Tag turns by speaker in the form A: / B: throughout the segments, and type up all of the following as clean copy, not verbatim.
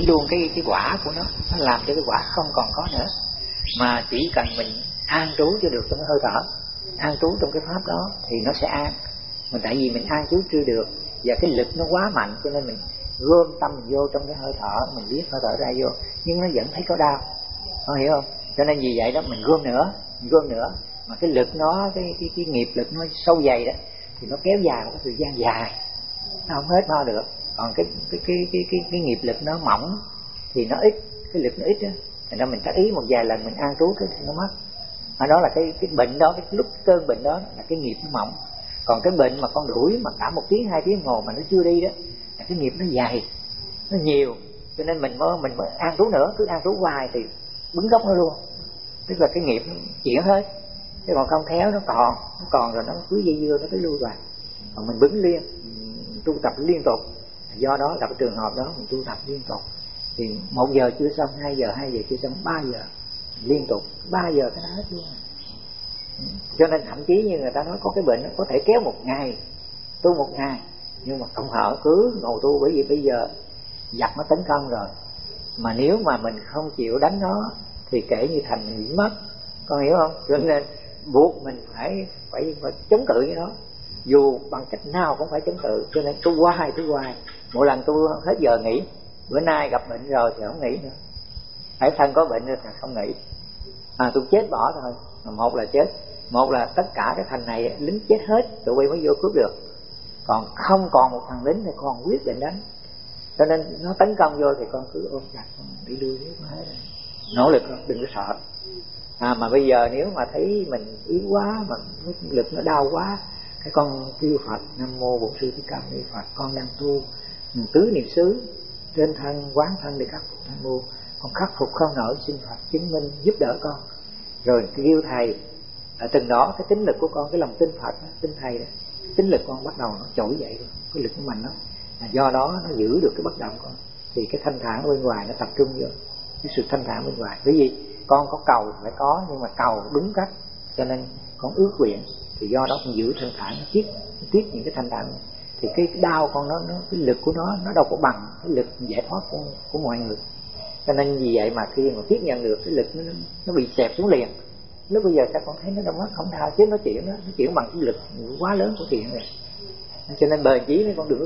A: luôn cái quả của nó làm cho cái quả không còn có nữa, mà chỉ cần mình an trú cho được trong cái hơi thở, an trú trong cái pháp đó thì nó sẽ an. Mà tại vì mình an trú chưa được và cái lực nó quá mạnh, cho nên mình gom tâm mình vô trong cái hơi thở, mình biết hơi thở ra vô, nhưng nó vẫn thấy có đau, con hiểu không? Cho nên vì vậy đó mình gom nữa, mà cái lực nó cái nghiệp lực nó sâu dày đó thì nó kéo dài một cái thời gian dài, nó không hết mau được. Còn cái nghiệp lực nó mỏng thì nó ít, cái lực nó ít đó, thành ra mình tác ý một vài lần mình an trú cái nó mất. Đó là cái bệnh đó, cái lúc cơn bệnh đó là cái nghiệp nó mỏng. Còn cái bệnh mà con đuổi mà cả 1 tiếng 2 tiếng ngồi mà nó chưa đi đó là cái nghiệp nó dày, nó nhiều, cho nên mình mới an trú nữa, cứ an trú hoài thì bứng gốc nó luôn, tức là cái nghiệp nó chuyển hết. Chứ còn không khéo nó còn rồi nó cứ dây dưa, nó cứ lưu vào. Còn mình bứng liên, tu tập liên tục, do đó gặp trường hợp đó mình tu tập liên tục thì 1 giờ chưa xong, 2 giờ chưa xong, 3 giờ liên tục, 3 giờ cái đó hết luôn. Cho nên thậm chí như người ta nói có cái bệnh nó có thể kéo 1 ngày, tu 1 ngày, nhưng mà không hở cứ ngồi tu, bởi vì bây giờ giặc nó tấn công rồi, mà nếu mà mình không chịu đánh nó thì kể như thành mình bị mất, con hiểu không? Cho nên buộc mình phải chống cự với nó, dù bằng cách nào cũng phải chống cự. Cho nên tu hoài, mỗi lần tu hết giờ nghỉ. Bữa nay gặp bệnh rồi thì không nghỉ nữa, phải thân có bệnh rồi thì không nghỉ. Tôi chết bỏ thôi. Một là chết, một là tất cả cái thành này lính chết hết, tụi bay mới vô cướp được. Còn không còn một thằng lính thì con quyết định đánh. Cho nên nó tấn công vô thì con cứ ôm chặt, con đi lui hết, nỗ lực, đừng có sợ. Mà bây giờ nếu mà thấy mình yếu quá, mà lực nó đau quá, cái con kêu Phật, Nam Mô Bổn Sư Thích Ca Mâu Ni Phật, con đang tu tứ niệm xứ trên thân, quán thân để khắc phục tham mưu. Con khắc phục không nổi, xin Phật chứng minh giúp đỡ con. Rồi kêu thầy, từng đó cái tính lực của con, cái lòng tin Phật đó, tin thầy đó, tính lực con bắt đầu nó trỗi dậy rồi, cái lực của mình đó. Do đó nó giữ được cái bất động con, thì cái thanh thản bên ngoài nó tập trung vô cái sự thanh thản bên ngoài. Bởi vì con có cầu phải có, nhưng mà cầu đúng cách, cho nên con ước nguyện, thì do đó con giữ thanh thản, nó tiết những cái thanh thản. Thì cái đau con nó cái lực của nó đâu có bằng cái lực giải thoát của mọi người. Cho nên vì vậy mà khi mà tiếp nhận được cái lực nó bị xẹp xuống liền. Lúc bây giờ các con thấy nó đâu mất không đau, chứ nó chuyển bằng cái lực quá lớn của thiện rồi. Cho nên bền chí mấy con đừng có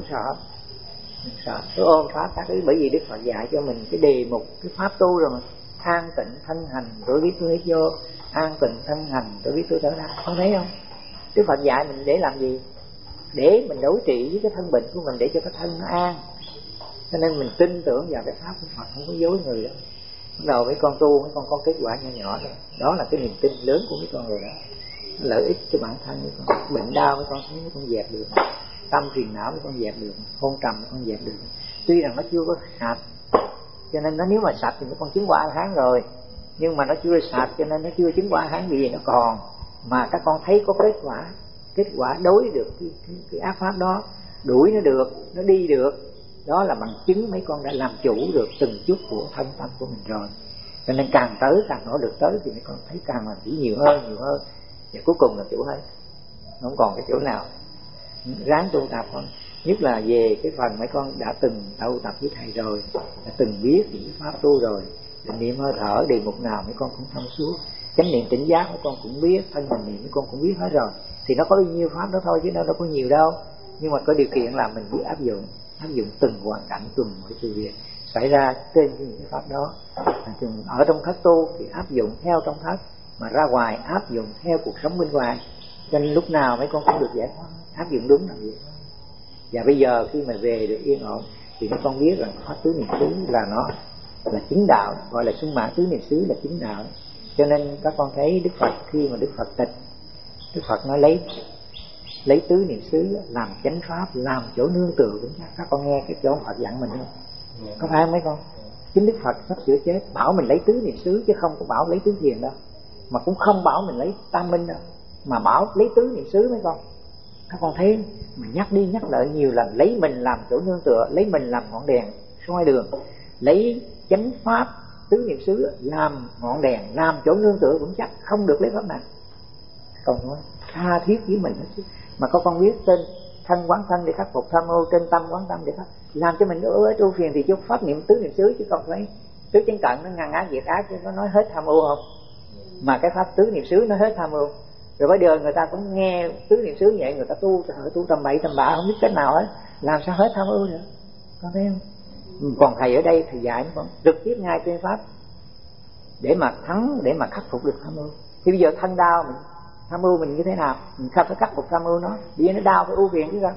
A: sợ, cứ ôm pháp các cái. Bởi vì Đức Phật dạy cho mình cái đề mục, cái pháp tu rồi mà: an tịnh thân hành rồi biết tôi hít vô, an tịnh thân hành rồi biết tôi thở ra. Con thấy không? Đức Phật dạy mình để làm gì? Để mình đối trị với cái thân bệnh của mình, để cho cái thân nó an. Cho nên mình tin tưởng vào cái pháp của Phật, không có dối người đó. Bắt đầu mấy con tu, mấy con có kết quả nhỏ rồi, đó là cái niềm tin lớn của mấy con rồi đó. Lợi ích cho bản thân mấy con. Bệnh đau mấy con thấy mấy con dẹp được, tâm phiền não mấy con dẹp được, hôn trầm mấy con dẹp được. Tuy rằng nó chưa có sạch, cho nên nó nếu mà sạch thì mấy con chứng quả A-la-hán rồi, nhưng mà nó chưa sạch cho nên nó chưa chứng quả A-la-hán, vì nó còn. Mà các con thấy có kết quả đối được cái ác pháp đó, đuổi nó được, nó đi được, đó là bằng chứng mấy con đã làm chủ được từng chút của thân tâm của mình rồi. Cho nên càng tới, càng nỗ lực tới thì mấy con thấy càng làm chủ nhiều hơn, và cuối cùng là chủ hết, không còn cái chỗ nào. Ráng tu tập con, nhất là về cái phần mấy con đã từng tu tập với thầy rồi, đã từng biết những pháp tu rồi, định niệm hơi thở đề mục nào mấy con cũng thông suốt, chánh niệm tỉnh giác mấy con cũng biết, thân hành niệm mấy con cũng biết hết rồi. Thì nó có bao nhiêu pháp đó thôi chứ nó đâu có nhiều đâu, nhưng mà có điều kiện là mình biết áp dụng từng hoàn cảnh, từng mỗi sự việc xảy ra trên những cái pháp đó. Ở trong thất tu thì áp dụng theo trong thất, mà ra ngoài áp dụng theo cuộc sống bên ngoài. Cho nên lúc nào mấy con cũng được giải thoát, áp dụng đúng là vậy. Và bây giờ khi mà về được yên ổn thì mấy con biết rằng pháp tứ niệm xứ là nó là chính đạo, gọi là sung mãn tứ niệm xứ là chính đạo. Cho nên các con thấy Đức Phật khi mà Đức Phật tịch, Đức Phật nói lấy tứ niệm xứ làm chánh pháp, làm chỗ nương tựa vững chắc. Các con nghe cái chỗ Phật dặn mình không? Có phải không mấy con? Chính Đức Phật sắp sửa chết bảo mình lấy tứ niệm xứ, chứ không có bảo lấy tứ thiền đâu, mà cũng không bảo mình lấy tam minh đâu, mà bảo lấy tứ niệm xứ mấy con. Các con thấy mình nhắc đi nhắc lại nhiều lần, lấy mình làm chỗ nương tựa, lấy mình làm ngọn đèn soi đường, lấy chánh pháp tứ niệm xứ làm ngọn đèn, làm chỗ nương tựa vững chắc, không được lấy pháp nào. Còn nói tha thiết với mình hết. Mà có con biết trên thân quán thân để khắc phục tham ưu, trên tâm quán tâm để khắc làm cho mình đỡ ưu phiền, thì chút pháp niệm tứ niệm xứ, chứ không phải tứ chánh cận nó ngăn ác diệt ác chứ nó nói hết tham ưu không, mà cái pháp tứ niệm xứ nó hết tham ưu. Rồi bây giờ người ta cũng nghe tứ niệm xứ vậy, người ta tu tầm bậy tầm bạ không biết cách nào hết, làm sao hết tham ưu nữa, con thấy không? Còn thầy ở đây thì dạy con trực tiếp ngay trên pháp để mà thắng, để mà khắc phục được tham ưu. Thì bây giờ thân đau mình tham ưu mình như thế nào, mình không phải khắc phục tham ưu nó, bây giờ nó đau phải ưu phiền chứ sao.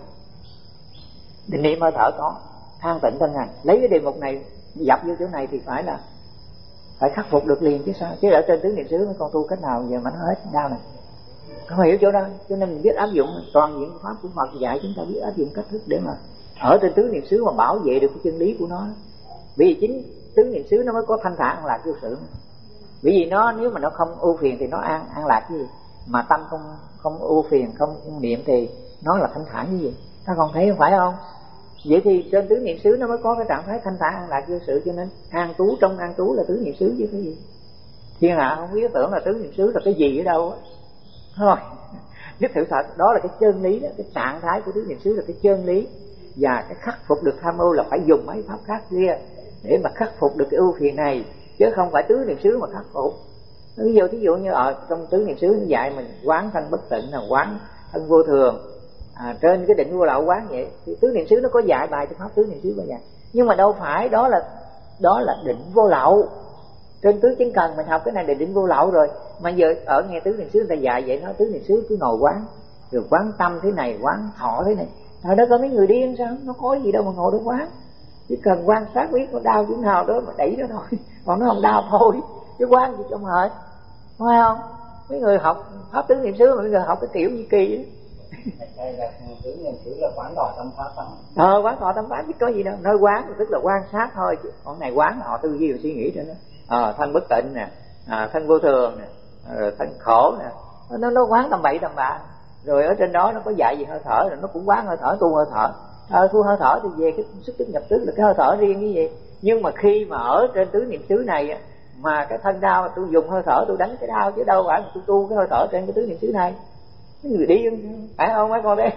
A: Định niệm hơi thở có, an tịnh thân hành, lấy cái đề mục này dập vô chỗ này thì phải là phải khắc phục được liền chứ sao. Chứ ở trên tứ niệm xứ mấy con tu cách nào giờ mà nó hết đau này, không hiểu chỗ đó. Cho nên mình biết áp dụng toàn diện pháp của Phật dạy chúng ta biết áp dụng cách thức để mà ở trên tứ niệm xứ mà bảo vệ được cái chân lý của nó. Bởi vì chính tứ niệm xứ nó mới có thanh thản an lạc vô sự. Bởi vì nó nếu mà nó không ưu phiền thì nó an lạc cái gì, mà tâm không ưu phiền không niệm thì nó là thanh thản cái gì, ta còn thấy không phải không? Vậy thì trên tứ niệm xứ nó mới có cái trạng thái thanh thản an lạc vô sự. Cho nên an trú trong an trú là tứ niệm xứ chứ cái gì. Thiên hạ không biết tưởng là tứ niệm xứ là cái gì ở đâu á. Thôi nhất thử thật đó là cái chân lý đó, cái trạng thái của tứ niệm xứ là cái chân lý. Và cái khắc phục được tham ưu là phải dùng mấy pháp khác kia để mà khắc phục được cái ưu phiền này, chứ không phải tứ niệm xứ mà khắc phục. Thí dụ như ở trong tứ niệm xứ dạy mình quán thân bất tịnh, là quán thân vô thường, trên cái định vô lậu quán vậy. Thì tứ niệm xứ nó có dạy bài cho pháp tứ niệm xứ bao giờ, nhưng mà đâu phải đó là định vô lậu. Trên tứ chánh cần mình học cái này là định vô lậu rồi, mà giờ ở nghe tứ niệm xứ người ta dạy vậy, nó tứ niệm xứ cứ ngồi quán, rồi quán tâm thế này, quán thọ thế này. Trời đất ơi, mấy người điên sao, nó có gì đâu mà ngồi đó quán. Chỉ cần quan sát biết nó đau chỗ nào đó mà đẩy nó thôi, còn nó không đau thôi, chứ quán gì cho mệt, phải không? Mấy người học pháp tứ niệm xứ mà mấy người học cái kiểu như kỳ ấy.
B: Đây là tứ niệm xứ là quán thọ tâm pháp không?
A: Quán thọ tâm pháp chứ có gì đâu. Nói quán tức là quan sát thôi, chứ còn này quán họ tư duy và suy nghĩ cho nó. Thân bất tịnh nè, thân vô thường nè, thân khổ nè, nó quán tầm bậy tầm bạ. Rồi ở trên đó nó có dạy gì hơi thở, rồi nó cũng quán hơi thở, tu hơi thở. Tu hơi thở thì về cái sức tích nhập tức là cái hơi thở riêng như vậy. Nhưng mà khi mà ở trên tứ niệm xứ này mà cái thân đau tôi dùng hơi thở tôi đánh cái đau, chứ đâu phải tôi tu cái hơi thở trên cái tứ niệm xứ này. Cái người điên phải không mấy con đấy?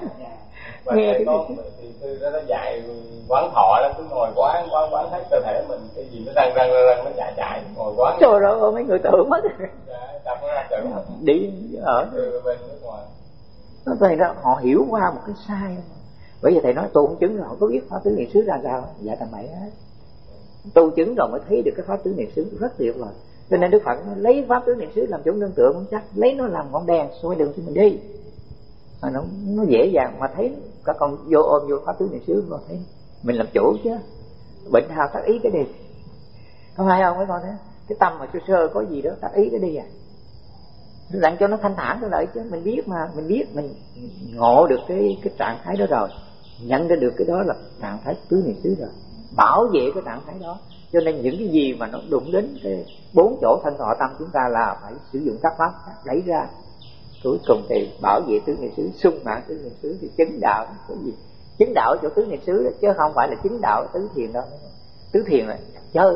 B: Nghe cái con thì sư nó dạy quán thọ đó, cứ ngồi quán hết cơ thể mình, cái gì nó răng nó chạy ngồi quán.
A: Trời ơi mấy người tưởng mất.
B: Đập nó ra tưởng
A: điên ở
B: bên nước ngoài.
A: nó thầy đó họ hiểu qua một cái sai. Bởi vì thầy nói tu không chứng rồi họ có biết pháp tứ niệm xứ ra sao, dạ tầm bậy hết. Tu chứng rồi mới thấy được cái pháp tứ niệm xứ rất tuyệt rồi. Cho nên Đức Phật nó lấy pháp tứ niệm xứ làm chỗ nương tựa không chắc, lấy nó làm ngọn đèn soi đường cho mình đi. Mà nó dễ dàng mà thấy các con vô ôm vô pháp tứ niệm xứ mà thấy mình làm chủ chứ. Bệnh hào tác ý cái đi, không phải không mấy con thế? Cái tâm mà sơ có gì đó tác ý cái đi làm cho nó thanh thản trở lại chứ. Mình biết mà, mình ngộ được cái trạng thái đó rồi, nhận ra được cái đó là trạng thái tứ niệm xứ rồi, bảo vệ cái trạng thái đó. Cho nên những cái gì mà nó đụng đến cái bốn chỗ thân thọ tâm chúng ta là phải sử dụng các pháp đẩy ra. Cuối cùng thì bảo vệ tứ niệm xứ, sung mãn tứ niệm xứ thì chứng đạo. Cái gì chứng đạo chỗ tứ niệm xứ chứ không phải là chứng đạo tứ thiền đâu. Tứ thiền là chơi,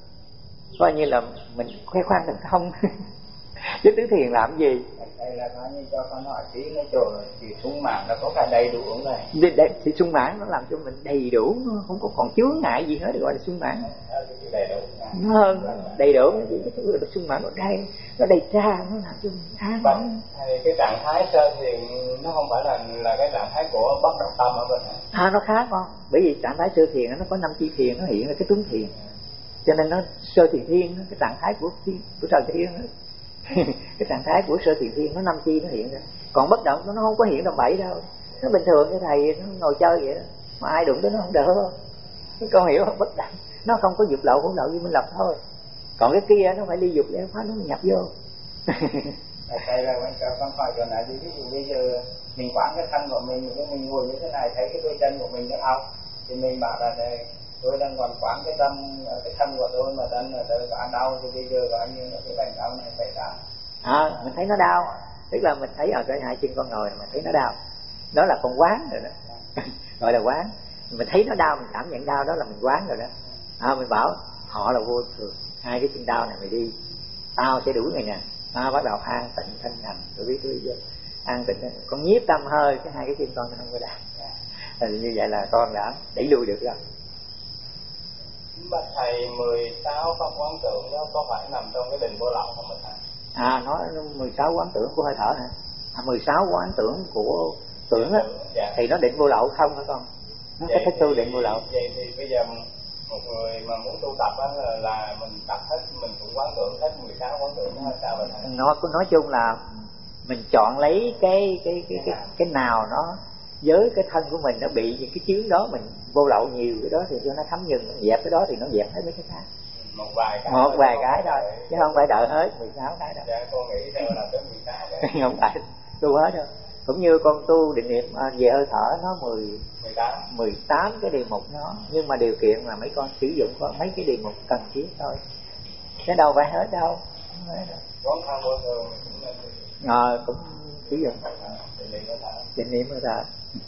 A: coi như là mình khoe khoang thành không. Chứ tứ thiền làm gì?
B: Đây là nói như cho con hỏi tí cái chỗ thì sung mãn nó có phải đầy đủ không này?
A: Thì sung mãn nó làm cho mình đầy đủ, nó không có còn chướng ngại gì hết, gọi là sung mãn.
B: Đầy đủ.
A: Nó hơn đầy đủ, cái thứ sung mãn nó đầy tra, nó làm cho mình an.
B: Cái trạng thái sơ thiền nó không phải là cái trạng thái của bất động tâm ở bên này.
A: Nó khác không? Bởi vì trạng thái sơ thiền nó có 5 chi thiền, nó hiện ra cái tướng thiền, cho nên nó sơ thiền thiên, cái trạng thái của sơ thiền đó. Cái trạng thái của sơ thiền thiên nó 5 chi nó hiện ra, còn bất động nó không có hiện tầm bậy đâu. Nó bình thường cái thầy nó ngồi chơi vậy đó, mà ai đụng tới nó không đỡ không? Cái con hiểu không? Bất động nó không có dục lậu hỗn lậu như minh lập thôi, còn cái kia nó phải ly dục để phá nó nhập vô.
B: Thầy là con hỏi chỗ này thì ví dụ bây giờ mình quán cái thân của mình ngồi như thế này, thấy cái đôi chân của mình nó áo thì mình bảo là này, tôi đang còn quán cái tâm cái thân của tôi mà thân là tôi có đau, thì bây giờ gọi như là cái bệnh đau này xảy ra.
A: Mình thấy nó đau, tức là mình thấy ở cái hai chân con ngồi mình thấy nó đau, đó là con quán rồi đó. Gọi là quán. Mình thấy nó đau, mình cảm nhận đau, đó là mình quán rồi đó. Mình bảo họ là vô thường, hai cái chân đau này mày đi, tao sẽ đuổi mày nè. Bắt đầu an tịnh thân hành, tôi biết chưa? An tịnh, con nhiếp tâm hơi, cái hai cái chân con không có đau. Như vậy là con đã đẩy lui được rồi.
B: Bạch thầy, 16 pháp quán tưởng đó có phải nằm trong cái định vô lậu không bạch thầy?
A: Nói 16 quán tưởng của hơi thở hả? 16 quán tưởng của tưởng á, thì nó định vô lậu không hả con? Nó có thích tu định vô lậu.
B: Vậy thì bây giờ một người mà muốn tu tập á là mình tập hết, mình cũng quán tưởng hết 16 quán tưởng đó sao bạch thầy?
A: Nói chung là mình chọn lấy cái nào nó với cái thân của mình nó bị những cái chướng đó, mình vô lậu nhiều cái đó thì cho nó thấm dừng, mình dẹp cái đó thì nó dẹp hết mấy cái khác.
B: Một vài
A: cái thôi chứ không phải đợi hết 16 cái đâu.
B: Dạ, con nghĩ theo là tới 16 đấy.
A: Không phải tu hết đâu. Cũng như con tu định niệm về hơi thở nó 18 cái điều mục nó, nhưng mà điều kiện là mấy con sử dụng có mấy cái điều mục cần thiết thôi, cái đâu phải hết đâu.
B: Quán thân vô thường
A: cũng sử dụng định niệm hơi thở.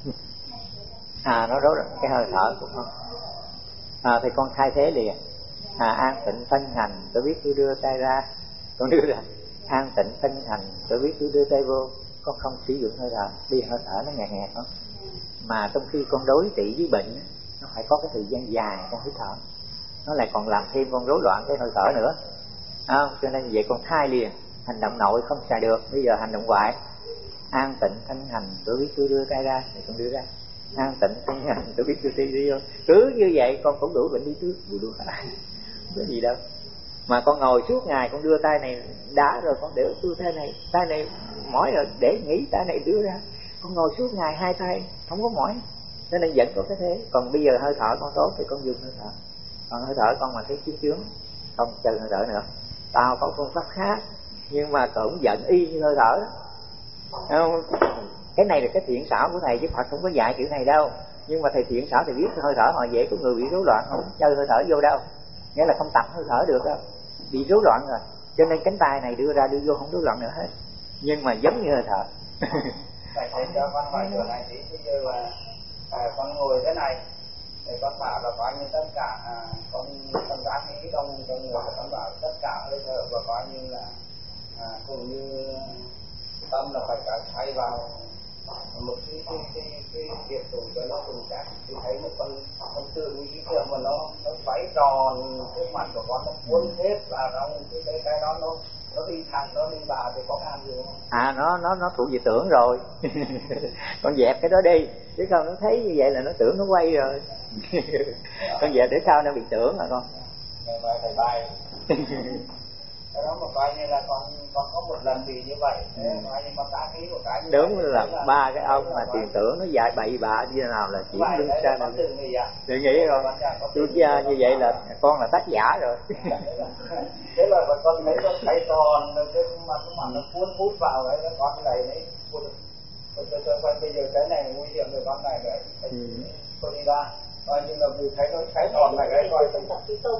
A: Nó rốt cái hơi thở của con. Thì con thay thế liền. An tịnh thân hành, tôi biết tôi đưa tay ra, con đưa ra. An tịnh thân hành, tôi biết tôi đưa tay vô. Con không sử dụng hơi thở, đi hơi thở nó ngạt ngạt không. Mà trong khi con đối trị với bệnh, nó phải có cái thời gian dài con hít thở, nó lại còn làm thêm con rối loạn cái hơi thở nữa. Cho nên vậy con thay liền. Hành động nội không xài được, bây giờ hành động ngoại. An tịnh thân hành, tôi biết tôi đưa tay ra, thì con đưa ra. An tịnh thân hành, tôi biết tôi đi vô. Cứ như vậy con cũng đủ bệnh đi trước, đủ lại. Không có gì đâu. Mà con ngồi suốt ngày con đưa tay này đá rồi con để tôi tay này mỏi rồi để nghĩ tay này đưa ra. Con ngồi suốt ngày hai tay không có mỏi, cho nên vẫn có cái thế. Còn bây giờ hơi thở con tốt thì con dùng hơi thở. Còn hơi thở con mà thấy chướng chướng không chơi hơi thở nữa. Tao có phương pháp khác nhưng mà cũng giận y như hơi thở đó. Cái này là cái thiện xảo của thầy chứ Phật không có dạy kiểu này đâu. Nhưng mà thầy thiện xảo thì biết hơi thở họ dễ có người bị rối loạn không chơi hơi thở vô đâu, nghĩa là không tập hơi thở được đâu, bị rối loạn rồi. Cho nên cánh tay này đưa ra đưa vô không rối loạn nữa hết, nhưng mà giống như hơi thở.
B: Thầy cho con hỏi chỗ này tí, bây giờ là con ngồi thế này thì con bảo là coi như tất cả con nghĩ trong người là con bảo tất cả hơi thở và coi như là cũng như tâm là phải cả thay vào một cái việc tụng cho nó cùng cả. Thì thấy một con tượng như cái mà nó xoáy tròn cái mặt của con, nó cuốn hết vào trong cái đó, nó đi thẳng nó đi vào thì có làm gì không?
A: Nó thuộc về tưởng rồi. Con dẹp cái đó đi, chứ không nó thấy như vậy là nó tưởng nó quay rồi. Con dẹp để sao nó bị tưởng hả con?
B: Ngày mai thầy bay. Cái đó mà coi như là con có một lần bị như vậy, coi như con tá khí của cái như
A: đúng là ba cái ông mà tiền tưởng nó dài bậy bạ như nào là chỉ lưng xa này. Đừng nghĩ không? Tôi như vậy là con là tác giả rồi.
B: Thế là con thấy nó xoay tròn cái mặt nó cuốn hút vào đấy, nó con này đấy. Con bây giờ cái này nguy hiểm rồi, con này đấy. Con đi ra coi như là vì thấy nó xoay tròn này đấy, coi
C: tập khí tông.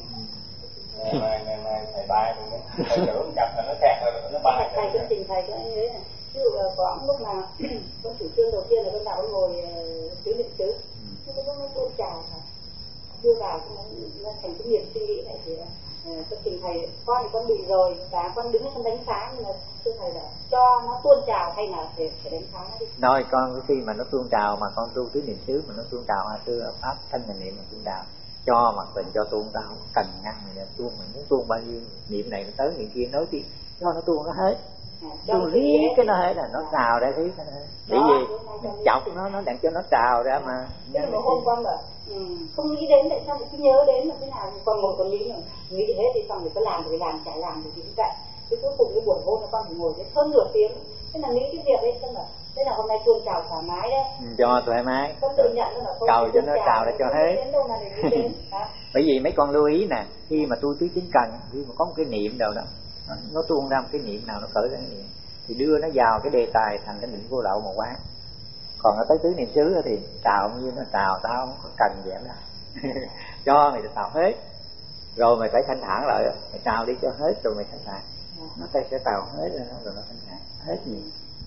B: Ngày thầy bay rồi đấy, thầy tưởng chặt là nó kẹt rồi nó bay.
C: Thầy cũng trình thầy cho anh ấy này. Ví dụ là có lúc mà con chủ trương đầu tiên là con bảo con ngồi tứ niệm xứ, nó tôn trào mà đưa vào nó thành cái niềm suy nghĩ này thì con trình thầy con thì con bị rồi và con đứng con đánh phá, nhưng mà thưa thầy là cho nó tuôn trào hay là phải đánh phá nó đi.
A: Nói con khi mà nó tuôn trào mà con tu tứ niệm xứ mà nó tuôn trào thưa pháp thanh là niệm mà tuôn trào, cho mặc tình cho tuôn, tao không cần ngăn này tuôn, mình muốn tuôn bao nhiêu niệm này nó tới niệm kia nói tiếp cho nó tuôn nó hết. Tuôn riết cái nó hết là nó trào ra thế. Bởi vì mình chọc nó để cho nó trào ra mà.
C: Nhưng mà hôm con bảo không nghĩ đến tại sao lại cứ nhớ đến là thế nào, còn ngồi còn nghĩ thì hết thì xong rồi có làm thì làm, chả làm thì cũng chạy. Cái cuối cùng cái buổi hôm nó con phải ngồi đến hơn nửa tiếng, thế là nghĩ cái việc đấy xem là thế là hôm nay tuôn trào thoải mái đấy.
A: Cho thoải mái.
C: Con tự nhận là
A: cầu cho nó trào ra cho hết. Bởi vì mấy con lưu ý nè, khi mà tu tứ chính cần, khi mà có một cái niệm đâu đó nó tuôn ra một cái niệm nào nó khởi ra cái niệm thì đưa nó vào cái đề tài thành cái định vô lậu một quán. Còn ở tới tứ niệm xứ thì trào như nó trào, tao không có cần vậy đó. Cho mày trào hết rồi mày phải thanh thản lại, mày trào đi cho hết rồi mày thanh thản, nó sẽ trào hết rồi nó thanh thản hết nhiều.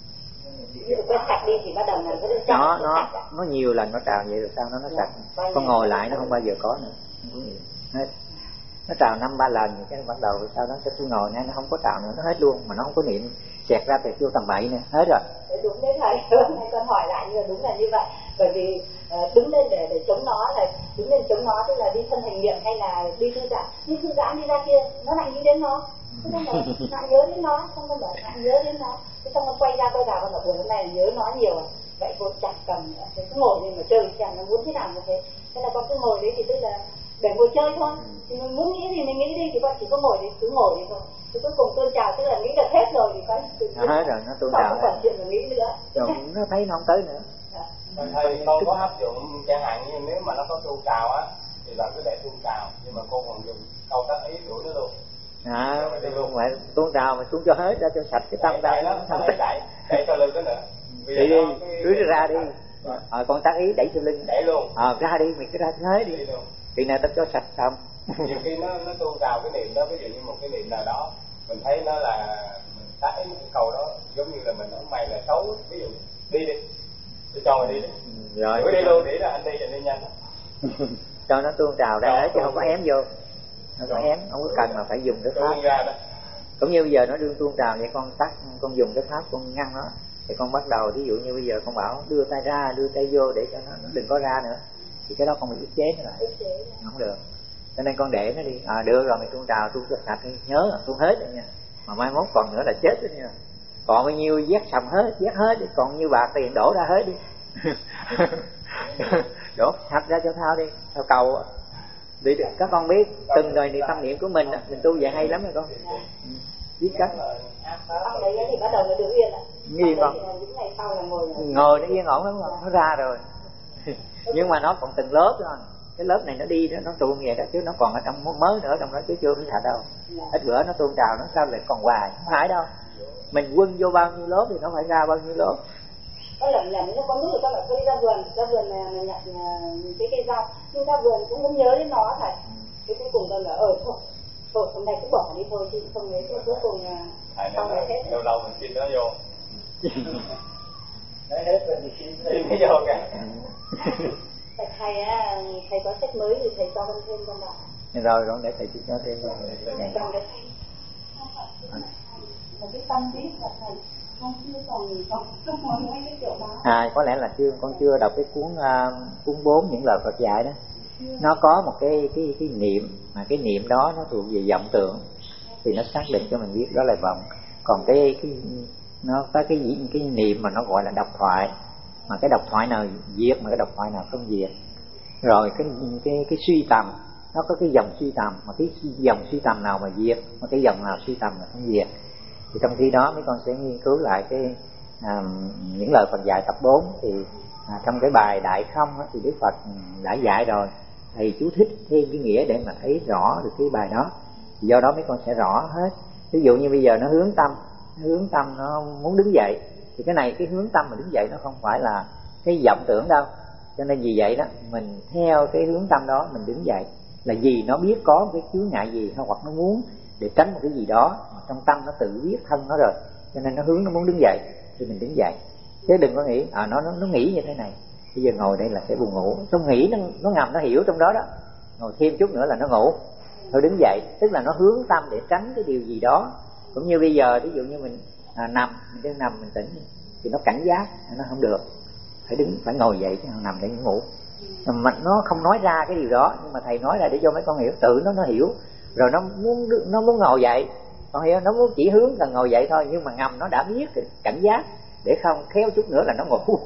C: Thì bắt đầu là
A: nó nhiều lần nó trào vậy rồi sao nó sạch. Con ngồi lại nó không bao giờ có nữa, không có nhiều hết. Nó trào 5-3 lần cái bắt đầu sau đó tôi ngồi nó không có trào nữa, nó hết luôn, mà nó không có niệm xẹt ra thì vô tầm bậy nè, hết rồi.
C: Đúng đấy thầy, hôm nay con hỏi lại nhưng mà đúng là như vậy. bởi vì đứng lên để chống nó là đứng lên chống nó, tức là đi thân hành niệm hay là đi thư giãn. Nhưng thư giãn đi ra kia nó lại nghĩ đến nó, thế nên là lại nhớ đến nó, xong rồi lại nhớ đến nó, thế xong rồi quay ra con bảo buổi hôm nay nhớ nó nhiều, vậy cô chặt cầm nữa, thế cứ ngồi lên mà chơi xem nó muốn thế nào như thế. Thế là con cứ ngồi đấy thì tức là để ngồi chơi thôi, thì mình muốn nghĩ gì mình nghĩ đi, thì con chỉ có ngồi đấy, cứ ngồi đấy thôi. Thì cuối cùng tôn trào tức là nghĩ được hết rồi thì có
A: hết rồi, nó tôn trào
C: không còn chuyện mà nghĩ nữa,
A: rồi nó thấy nó không tới nữa.
B: Thầy con có áp dụng chẳng hạn như nếu mà nó có tu trào á thì bạn cứ để tu trào, nhưng mà cô còn dùng câu tác ý đuổi nó luôn.
A: Không phải tuôn trào mà tuôn cho hết ra, cho sạch cái tâm ra.
B: Đẩy cho lưng cái nữa.
A: Đi cứ ra đi. Con tác ý đẩy cho lưng.
B: Đẩy luôn.
A: Ra đi, mình cứ ra thế đi. Khi nào ta cho sạch tâm.
B: Nhiều khi nó tuôn trào cái niệm đó, ví dụ như một cái niệm nào đó, mình thấy nó là mình tác ý một cái câu đó, giống như là mình nói mày là xấu, ví dụ đi đi. Tôi cho mày đi đi. Rồi. Cứ đi luôn, để là anh đi rồi đi nhanh.
A: Cho nó tuôn trào ra chứ không có ém vô. Nó có ém, không có cần mà phải dùng cái pháp. Cũng như bây giờ nó đương tuôn trào vậy, con tắt, con dùng cái pháp con ngăn nó. Thì con bắt đầu, ví dụ như bây giờ con bảo đưa tay ra, đưa tay vô để cho nó đừng có ra nữa, thì cái đó con bị ức chế nó lại, không được. Cho nên con để nó đi. Đưa rồi mày tuôn trào, tuôn cho sạch đi, nhớ là tuôn hết rồi nha. Mà mai mốt còn nữa là chết đó nha. Còn bao nhiêu vét sầm hết, vét hết đi, còn như bạc tiền đổ ra hết đi. Đổ sạch ra cho thao đi, theo cầu. Vì các con biết từng đời niệm tâm niệm của mình tu vậy hay lắm rồi con. Biết cách.
C: Ông đấy thì bắt đầu nó đứng yên ạ.
A: Nghiêm không?
C: Những ngày sau là ngồi
A: nó yên ổn lắm, nó ra rồi. Nhưng mà nó còn từng lớp thôi. Cái lớp này nó đi đó, nó tuôn vậy đó, chứ nó còn ở trong mới nữa, trong đó chứ chưa phải thật đâu. Ít bữa nó tuôn trào, nó sao lại còn hoài, không phải đâu. Mình quân vô bao nhiêu lớp thì nó phải ra bao nhiêu lớp.
C: Có lần nó có lúc các bạn đi ra vườn là nhặt cái cây rau, nhưng ra vườn cũng muốn nhớ đến nó thật. Cái cuối cùng là thôi hôm nay cứ bỏ đi thôi, chứ không lấy cuối cùng xong rồi hết.
B: Lâu lâu mình xin nó vô. Đấy hết rồi thì xin nó vô kìa.
C: Thầy có sách mới thì thầy cho con thêm con đọc.
A: Rồi để thầy cho thêm.
C: Một cái tâm biết là thầy con chưa còn mấy cái chỗ đó.
A: Có lẽ là con chưa đọc cái cuốn 4 những lời Phật dạy đó. Nó có một cái niệm, mà cái niệm đó nó thuộc về vọng tưởng, thì nó xác định cho mình biết đó là vọng. Còn nó có cái niệm mà nó gọi là độc thoại, mà cái độc thoại nào diệt mà cái độc thoại nào không diệt. Rồi cái suy tầm, nó có cái dòng suy tầm, mà cái dòng suy tầm nào mà diệt, mà cái dòng nào suy tầm là không diệt. Thì trong khi đó mấy con sẽ nghiên cứu lại những lời Phật dạy tập 4. Thì trong cái bài Đại Không đó, thì Đức Phật đã dạy rồi, thầy chú thích thêm cái nghĩa để mà thấy rõ được cái bài đó. Thì do đó mấy con sẽ rõ hết. Ví dụ như bây giờ nó hướng tâm nó muốn đứng dậy, thì cái này cái hướng tâm mà đứng dậy nó không phải là cái vọng tưởng đâu. Cho nên vì vậy đó, mình theo cái hướng tâm đó mình đứng dậy là vì nó biết có cái chướng ngại gì, hoặc nó muốn để tránh một cái gì đó mà trong tâm nó tự biết thân nó rồi, cho nên nó hướng nó muốn đứng dậy thì mình đứng dậy. Chứ đừng có nghĩ nó nghĩ như thế này, bây giờ ngồi đây là sẽ buồn ngủ, trong nghĩ nó ngầm nó hiểu trong đó đó, ngồi thêm chút nữa là nó ngủ, thôi đứng dậy, tức là nó hướng tâm để tránh cái điều gì đó. Cũng như bây giờ ví dụ như mình nằm mình tỉnh thì nó cảnh giác, nó không được, phải đứng, phải ngồi dậy chứ không nằm để ngủ. Mà nó không nói ra cái điều đó, nhưng mà thầy nói ra để cho mấy con hiểu, tự nó hiểu rồi, nó muốn ngồi dậy, con hiểu, nó muốn chỉ hướng cần ngồi dậy thôi, nhưng mà ngầm nó đã biết cảnh giác để không khéo chút nữa là nó ngủ,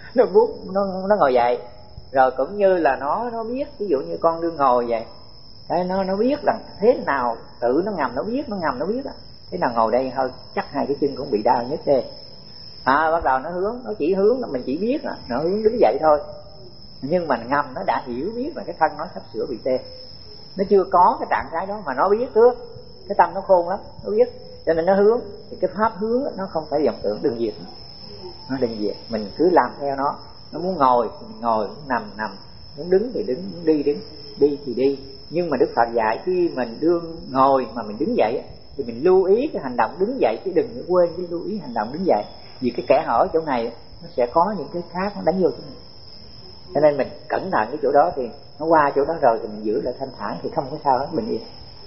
A: nó ngồi dậy. Rồi cũng như là nó biết, ví dụ như con đương ngồi vậy, nó biết là thế nào, tự nó ngầm nó biết đó, thế nào ngồi đây thôi chắc hai cái chân cũng bị đau nhất đây. Bắt đầu nó hướng, nó chỉ hướng là mình chỉ biết là nó hướng đứng dậy thôi, nhưng mà ngầm nó đã hiểu biết là cái thân nó sắp sửa bị tê. Nó chưa có cái trạng thái đó mà nó biết trước, cái tâm nó khôn lắm, nó biết, cho nên nó hướng. Thì cái pháp hướng nó không phải vọng tưởng, đừng diệt nó, đừng diệt, mình cứ làm theo nó. Nó muốn ngồi thì mình ngồi, muốn nằm, muốn đứng thì đứng, muốn đi thì đi. Nhưng mà Đức Phật dạy khi mình đương ngồi mà mình đứng dậy thì mình lưu ý cái hành động đứng dậy, chứ đừng quên cái lưu ý hành động đứng dậy. Vì cái kẻ hở chỗ này nó sẽ có những cái khác nó đánh vô chỗ này, cho nên mình cẩn thận cái chỗ đó, thì nó qua chỗ đó rồi thì mình giữ lại thanh thản thì không có sao hết, bình yên.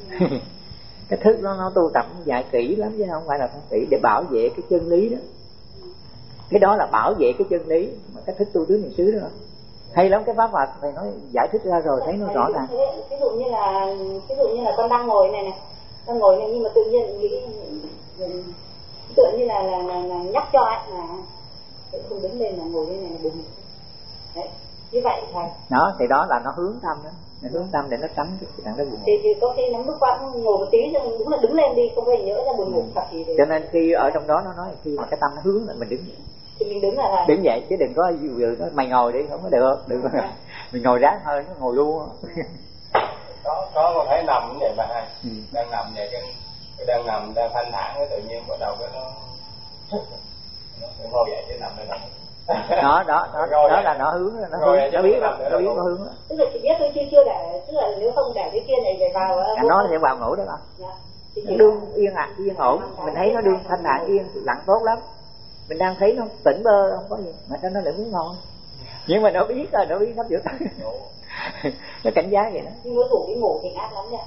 A: Cái thức nó tu tập dạy kỹ lắm chứ không phải là không kỹ, để bảo vệ cái chân lý đó. Cái đó là bảo vệ cái chân lý mà cách thức tu tứ niệm xứ đó. Hay lắm, cái pháp Phật thầy nói giải thích ra rồi thấy nó rõ ràng.
C: Ví dụ như là con đang ngồi này, đang ngồi này nhưng mà tự nhiên nghĩ tự như là nhắc cho ấy mà không đứng lên mà ngồi lên này là buồn. Đấy, như vậy thầy.
A: Đó thì đó là nó hướng tâm đó, nó hướng tâm để nó tránh cái trạng đó buồn ngủ.
C: Thì có khi nó bước qua ngồi một tí rồi đúng là đứng lên đi, không phải nhớ ra buồn ngủ thật gì.
A: Cho nên khi ở trong đó nó nói khi mà cái tâm nó hướng là mình đứng.
C: Thì mình đứng là
A: đứng vậy chứ đừng có vừa nói mày ngồi đi, không có được, đừng có mình ngồi ráng hơn nó ngồi luôn.
B: Có con thấy nằm như vậy mà hai đang nằm vậy cái đang nằm đang thanh thản cái tự nhiên bắt đầu cái nó ngồi dậy chứ nằm đây nằm
A: đó là nó hướng, nó biết nó hướng.
C: Tức là chỉ biết thôi chưa để, tức là nếu không để cái kia này để vào
A: nó sẽ vào ngủ đó con. Nó đương yên yên ổn, mình thấy nó đương thanh thản yên lặng tốt lắm. Mình đang thấy nó tỉnh bơ không có gì mà sao nó lại muốn ngồi, nhưng mà nó biết rồi, nó biết sắp giữa tới nó cảnh giác vậy đó.
C: Nhưng nó ngủ cái ngủ thì ác lắm nha.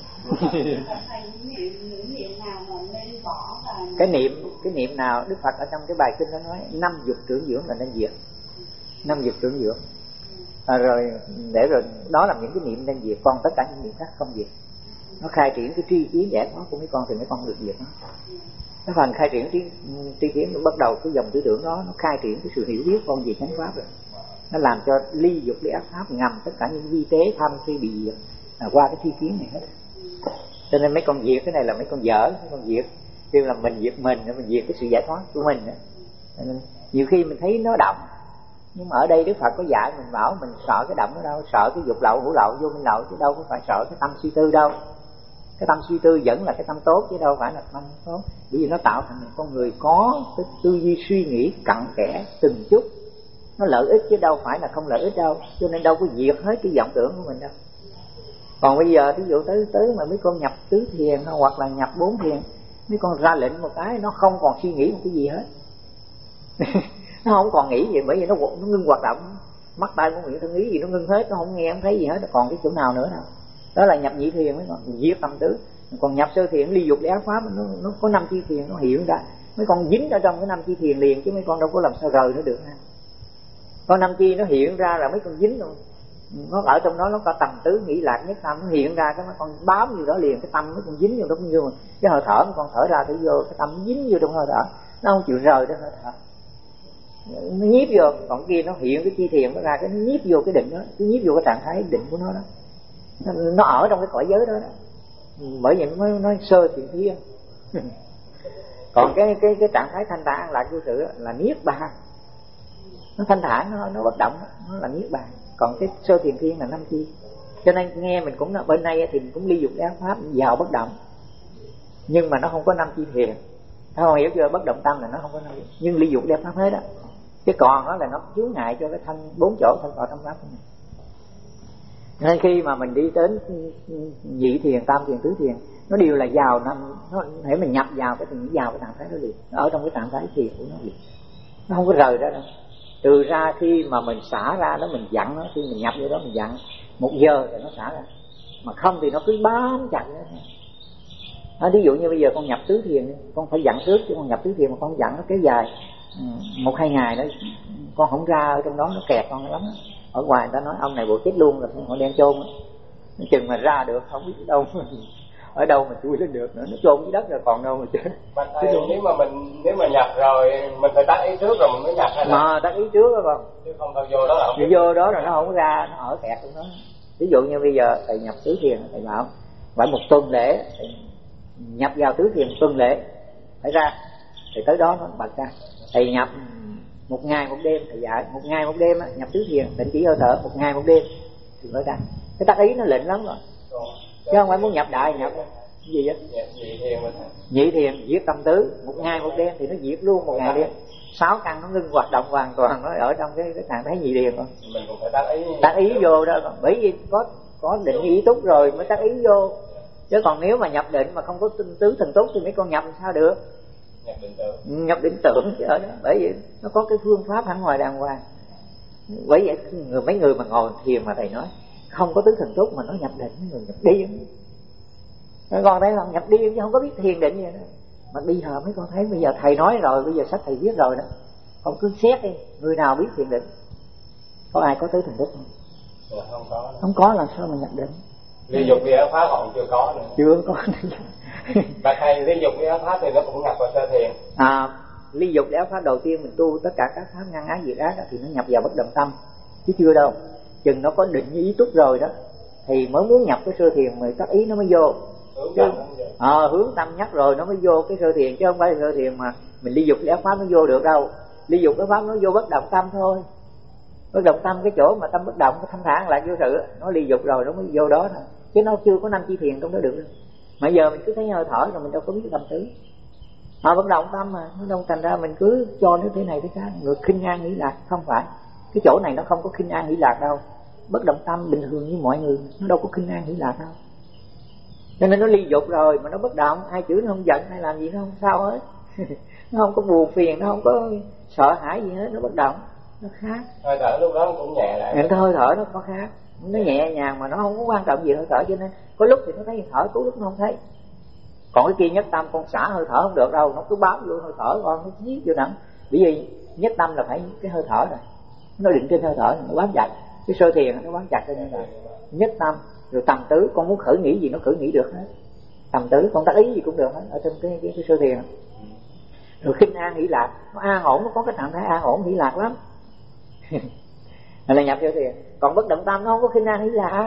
A: Cái niệm nào Đức Phật ở trong cái bài kinh nó nói 5 dục trưởng dưỡng là nên diệt, 5 dục trưởng dưỡng rồi để rồi đó là những cái niệm nên diệt, còn tất cả những niệm khác không diệt. Nó khai triển cái tri kiến giải thoát của mấy con thì mấy con được diệt nó. Cái phần khai triển tri kiến nó bắt đầu cái dòng tư tưởng đó, nó khai triển cái sự hiểu biết con về chánh pháp rồi. Nó làm cho ly dục ly ác pháp ngầm tất cả những vi tế tham si bị diệt qua cái tri kiến này hết. Cho nên mấy con diệt cái này là mấy con dở, mấy con diệt kêu là mình diệt mình diệt cái sự giải thoát của mình. Nên nhiều khi mình thấy nó động, nhưng mà ở đây Đức Phật có dạy mình bảo mình sợ cái động ở đâu, sợ cái dục lậu hữu lậu vô minh lậu, chứ đâu có phải sợ cái tâm suy tư đâu. Cái tâm suy tư vẫn là cái tâm tốt chứ đâu phải là tâm tốt, bởi vì nó tạo thành một con người có cái tư duy suy nghĩ cặn kẽ từng chút, nó lợi ích chứ đâu phải là không lợi ích đâu, cho nên đâu có diệt hết cái vọng tưởng của mình đâu. Còn bây giờ ví dụ tới mà mấy con nhập tứ thiền hoặc là nhập 4 thiền, mấy con ra lệnh một cái nó không còn suy nghĩ một cái gì hết nó không còn nghĩ gì, bởi vì nó ngưng hoạt động, mắt tai mũi miệng thân ý gì nó ngưng hết, nó không nghe không thấy gì hết, còn cái chỗ nào nữa đâu. Đó là nhập nhị thiền mới còn diệt tâm tứ. Còn nhập sơ thiền ly dục ly ác pháp nó có 5 chi thiền nó hiện ra, mấy con dính ở trong cái 5 chi thiền liền chứ mấy con đâu có làm sao rời nó được ha. Có 5 chi nó hiện ra là mấy con dính rồi, nó ở trong đó nó có tầm tứ nghĩ lạc nhất tâm, nó hiện ra cái mấy con bám vô đó liền, cái tâm mấy con dính vô đó cũng như cái hơi thở, mấy con thở ra thì vô cái tâm dính vô trong hơi thở, nó không chịu rời đó hơi thở, nó nhiếp vô. Còn kia nó hiện cái chi thiền nó ra cái nó nhiếp vô cái định đó, nó nhiếp vô cái trạng thái định của nó đó, nó ở trong cái cõi giới đó đó. Bởi vậy mới nói sơ thiền thiên còn cái trạng thái thanh thản an lạc vô sự là niết bàn, nó thanh thản, nó bất động, nó là niết bàn. Còn cái sơ thiền thiên là 5 chi. Cho nên nghe mình cũng bên đây thì mình cũng ly dục ly ác pháp vào bất động, nhưng mà nó không có 5 chi thiền. Không hiểu chưa? Bất động tâm là nó không có 5 chi, nhưng ly dục ly ác pháp hết á. Chứ còn nó là nó chướng ngại cho cái thanh 4 chỗ thanh thọ tâm pháp của mình. Nên khi mà mình đi đến nhị thiền, tam thiền, tứ thiền, nó đều là vào nó hãy mình nhập vào cái thiền, vào cái trạng thái đó liền, nó ở trong cái trạng thái thiền của nó liền, nó không có rời ra đâu. Từ ra khi mà mình xả ra đó mình dặn nó, khi mình nhập vô đó mình dặn 1 giờ rồi nó xả ra, mà không thì nó cứ bám chặt đó. Ví dụ như bây giờ con nhập tứ thiền, con phải dặn trước, chứ con nhập tứ thiền mà con dặn nó kéo dài 1-2 ngày đó, con không ra ở trong đó nó kẹt con lắm đó. Ở ngoài người ta nói ông này bộ chết luôn là họ đem chôn đó. Nó chừng mà ra được không biết đâu ở đâu mà chui lên được nữa, nó chôn dưới đất rồi còn đâu mà chết.
B: Nếu mà nhập rồi mình phải tác ý trước rồi mình mới nhập hay là
A: mà tác ý trước đó con,
B: chứ không thôi vô đó là không
A: vô đó rồi nó không ra, nó ở kẹt trong đó. Ví dụ như bây giờ thầy nhập tứ thiền, thầy bảo phải 1 tuần lễ, nhập vào tứ thiền 1 tuần lễ phải ra, thì tới đó nó bật ra. Thầy nhập 1 ngày 1 đêm, thầy dạy 1 ngày 1 đêm á, nhập tứ thiền định chỉ hơi thở 1 ngày 1 đêm thì mới ra. Cái tác ý nó lịnh lắm rồi, chứ không phải muốn nhập đại nhập cái gì á. Nhị thiền diệt tâm tứ 1 ngày 1 đêm thì nó diệt luôn 1 ngày đêm. 6 căn nó ngưng hoạt động hoàn toàn, nó ở trong cái trạng thái nhị thiền.
B: Mình cũng phải
A: tác ý vô đó, bởi vì có định ý túc rồi mới tác ý vô, chứ còn nếu mà nhập định mà không có tứ thần túc thì mấy con nhập sao được. Nhập định tưởng chứ ở đó, bởi vì nó có cái phương pháp hẳn ngoài đàng hoàng. Bởi vậy mấy người mà ngồi thiền mà thầy nói không có tứ thần túc mà nó nhập định, mấy người nhập điên. Mấy con thấy không, nhập điên chứ không có biết thiền định gì đó. Mà bây giờ mấy con thấy bây giờ thầy nói rồi, bây giờ sách thầy viết rồi đó, Còn cứ xét đi, người nào biết thiền định? Có ai có tứ thần thức không?
B: Không có.
A: Không có làm sao mà nhập định?
B: Ly dục ly ác pháp họ chưa có nữa.
A: Chưa có.
B: Mà thầy ly dục ly ác pháp thì nó cũng nhập vào sơ thiền.
A: Ly dục ly ác pháp đầu tiên mình tu tất cả các pháp ngăn ác diệt ác thì nó nhập vào bất động tâm, chứ chưa đâu. Chừng nó có định ý túc rồi đó thì mới muốn nhập cái sơ thiền mà các ý nó mới vô. Hướng tâm nhắc rồi nó mới vô cái sơ thiền, chứ không phải là sơ thiền mà mình ly dục ly ác pháp nó vô được đâu. Ly dục ly ác pháp nó vô bất động tâm thôi. Bất động tâm cái chỗ mà tâm bất động, cái thanh thản lại vô sự, nó ly dục rồi nó mới vô đó thôi, chứ nó chưa có 5 chi thiền trong đó được đâu. Mà giờ mình cứ thấy hơi thở rồi mình đâu có biết tâm tứ. Bất động tâm mà nó đâu, thành ra mình cứ cho nó thế này thế khác, người khinh an nghĩ lạc. Không phải, cái chỗ này nó không có khinh an nghĩ lạc đâu. Bất động tâm bình thường như mọi người, nó đâu có khinh an nghĩ lạc đâu. Cho nên nó ly dục rồi mà nó bất động, ai chửi nó không giận hay làm gì nó không sao hết. Nó không có buồn phiền, nó không có sợ hãi gì hết, nó bất động, nó khác.
B: Hơi thở lúc đó cũng nhẹ lại.
A: Cái hơi thở nó có khác, nó nhẹ nhàng mà nó không có quan trọng gì hơi thở, cho nên có lúc thì nó thấy thở, có lúc nó không thấy. Còn cái kia nhất tâm con xả hơi thở không được đâu, nó cứ bám vô hơi thở con, nó giết vô nặng. Bởi vì nhất tâm là phải cái hơi thở rồi, nó định trên hơi thở nó bám chặt. Cái sơ thiền nó bám chặt trên hơi nhất tâm. Rồi tầm tứ, con muốn khởi nghĩ gì nó khởi nghĩ được hết. Tầm tứ, con tác ý gì cũng được hết ở trong cái sơ thiền. Rồi khinh an hỷ lạc, nó an ổn, nó có cái trạng thái an ổn hỷ lạc lắm. Là nhập sơ thiền. Còn bất động tâm nó không có khinh an hỷ lạc,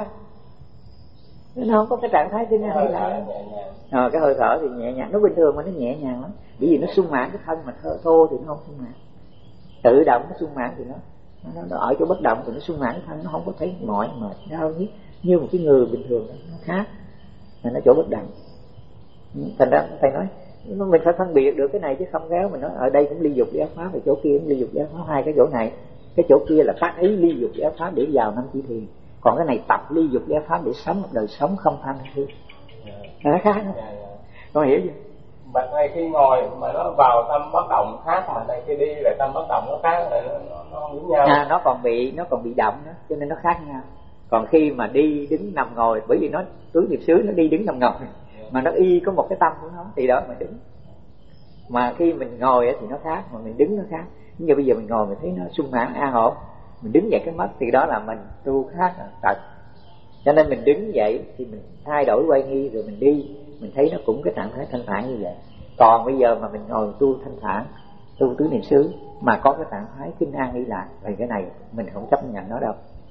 A: nó không có cái trạng thái khinh an hỷ lạc. Cái hơi thở thì nhẹ nhàng, nó bình thường mà nó nhẹ nhàng lắm. Bởi vì nó sung mãn cái thân mà thô thì nó không sung mãn. Tự động nó sung mãn thì nó ở chỗ bất động thì nó sung mãn cái thân, nó không có thấy mỏi mệt đau nhức như một cái người bình thường. Nó khác, là nó chỗ bất động. Thành ra thầy nói mình phải phân biệt được cái này chứ không khéo mình nói ở đây cũng ly dục ly ác pháp, ở chỗ kia cũng ly dục ly ác pháp. Hai cái chỗ này, cái chỗ kia là tác ý ly dục ly ác pháp để vào 5 chi thiền, còn cái này tập ly dục ly ác pháp để sống một đời sống không tham thương. Nó khác không? Con hiểu chưa?
B: Bạn này khi ngồi mà nó vào tâm bất động khác, mà này khi đi là tâm bất động nó khác, nó không giống nhau.
A: Nó còn bị động đó, cho nên nó khác nhau. Còn khi mà đi đứng nằm ngồi, bởi vì nó tứ niệm xứ nó đi đứng nằm ngồi, mà nó y có một cái tâm của nó thì đó mà đứng. Mà khi mình ngồi thì nó khác, mà mình đứng nó khác. Nhưng bây giờ mình ngồi mình thấy nó sung mãn an ổn, mình đứng dậy cái mắt thì đó là mình tu khác tật. Cho nên mình đứng dậy thì mình thay đổi quay nghi rồi mình đi, mình thấy nó cũng cái trạng thái thanh thản như vậy. Còn bây giờ mà mình ngồi tu thanh thản, tu tứ niệm xứ mà có cái trạng thái khinh an nghĩ lạc, thì cái này mình không chấp nhận nó đâu.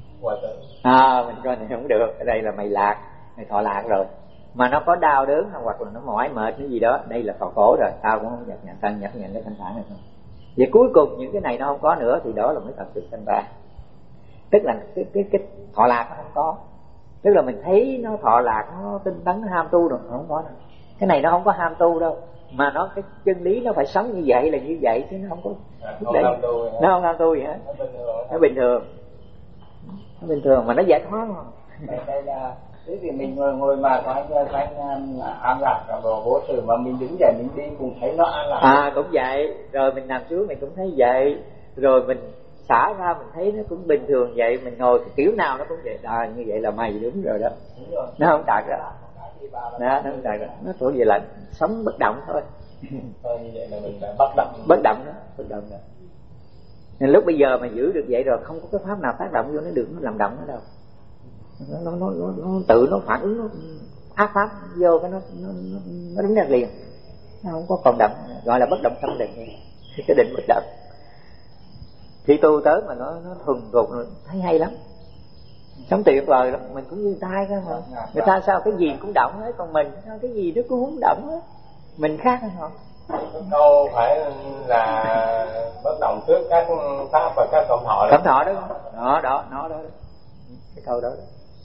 A: Mình coi này không được, ở đây là mày lạc, mày thọ lạc rồi. Mà nó có đau đớn hoặc là nó mỏi mệt cái gì đó, đây là thọ khổ rồi, tao cũng không nhập nhận, tao nhập nhận cái thanh thản này thôi. Vậy cuối cùng những cái này nó không có nữa thì đó là mới thật sự thanh thản. Tức là cái thọ lạc nó không có. Tức là mình thấy nó thọ lạc, nó tinh tấn, nó ham tu rồi, nó không có đâu. Cái này nó không có ham tu đâu, mà nó cái chân lý nó phải sống như vậy là như vậy, chứ nó không có nó không ham tu gì hết. Nó bình thường, nó bình thường mà nó giải thoát mà.
B: Đây là thế thì mình ngồi mà phải an lạc rồi vô sự, mà mình đứng dậy mình đi cũng thấy nó an lạc.
A: Cũng vậy, rồi mình nằm xuống mình cũng thấy vậy, rồi mình xả ra mình thấy nó cũng bình thường vậy, mình ngồi kiểu nào nó cũng vậy. Như vậy là mày đúng rồi đó. Nó không đạt ra. Nó không đạt ra. Nó tuổi vậy là sống bất động thôi.
B: Như vậy là mình phải bất động.
A: Bất động đó, bất động đó. Nên lúc bây giờ mà giữ được vậy rồi, không có cái pháp nào tác động vô nó được, nó làm động nó đâu. Nó tự nó phản ứng, nó ác pháp vô cái nó đứng ra liền, nó không có còn động, gọi là bất động tâm định. Cái định bất động khi tu tới mà nó thuần thục rồi thấy hay lắm, sống tuyệt vời lắm. Mình cũng như tai đó mà, người ta sao cái gì cũng động hết, còn mình sao cái gì nó cũng không động hết. Mình khác hơn họ.
B: Câu phải là bất động trước các pháp và các cảm thọ.
A: Cảm thọ đó, đó nó đó, cái câu đó.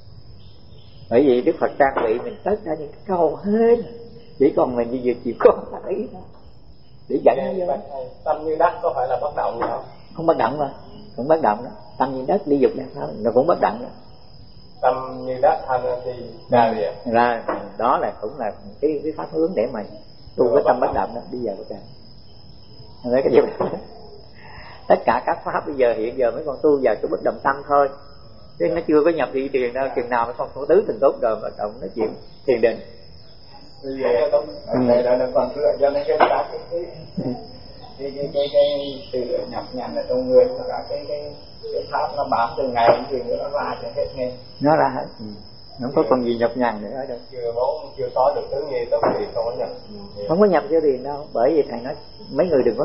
A: Bởi vì Đức Phật trang bị mình tất ra những cái câu hết, chỉ còn mình bây giờ chịu có tác ý thôi để dẫn nó vô.
B: Tâm như đất có phải là bất động không?
A: Không bất động mà, cũng bất động đó. Tâm như đất ly dục đang pháp nó cũng bất động đó.
B: Tâm như đất thanh thì ra liền.
A: Ra đó là cũng là cái pháp hướng để mà tu cái tâm bất động đó, đi vào bất động. Nói cái gì tất cả các pháp bây giờ hiện giờ mấy con tu vào chỗ bất động tâm thôi, chứ nó chưa có nhập thị thiền đâu. Chừng nào mấy con có tứ tình tốt rồi bắt đầu nói chuyện thiền định.
B: Bây giờ này là còn chưa cho nên cái cái sự nhập nhằn ở trong người, và cả cái pháp nó bám từ ngày thì nữa nó ra cho hết nghe.
A: Nó ra hết. Không có còn gì nhập nhằn nữa ở đâu.
B: Chưa có được tứ nghi tốt thì không có nhập.
A: Không có nhập vô thiền đâu. Bởi vì thầy nói mấy người đừng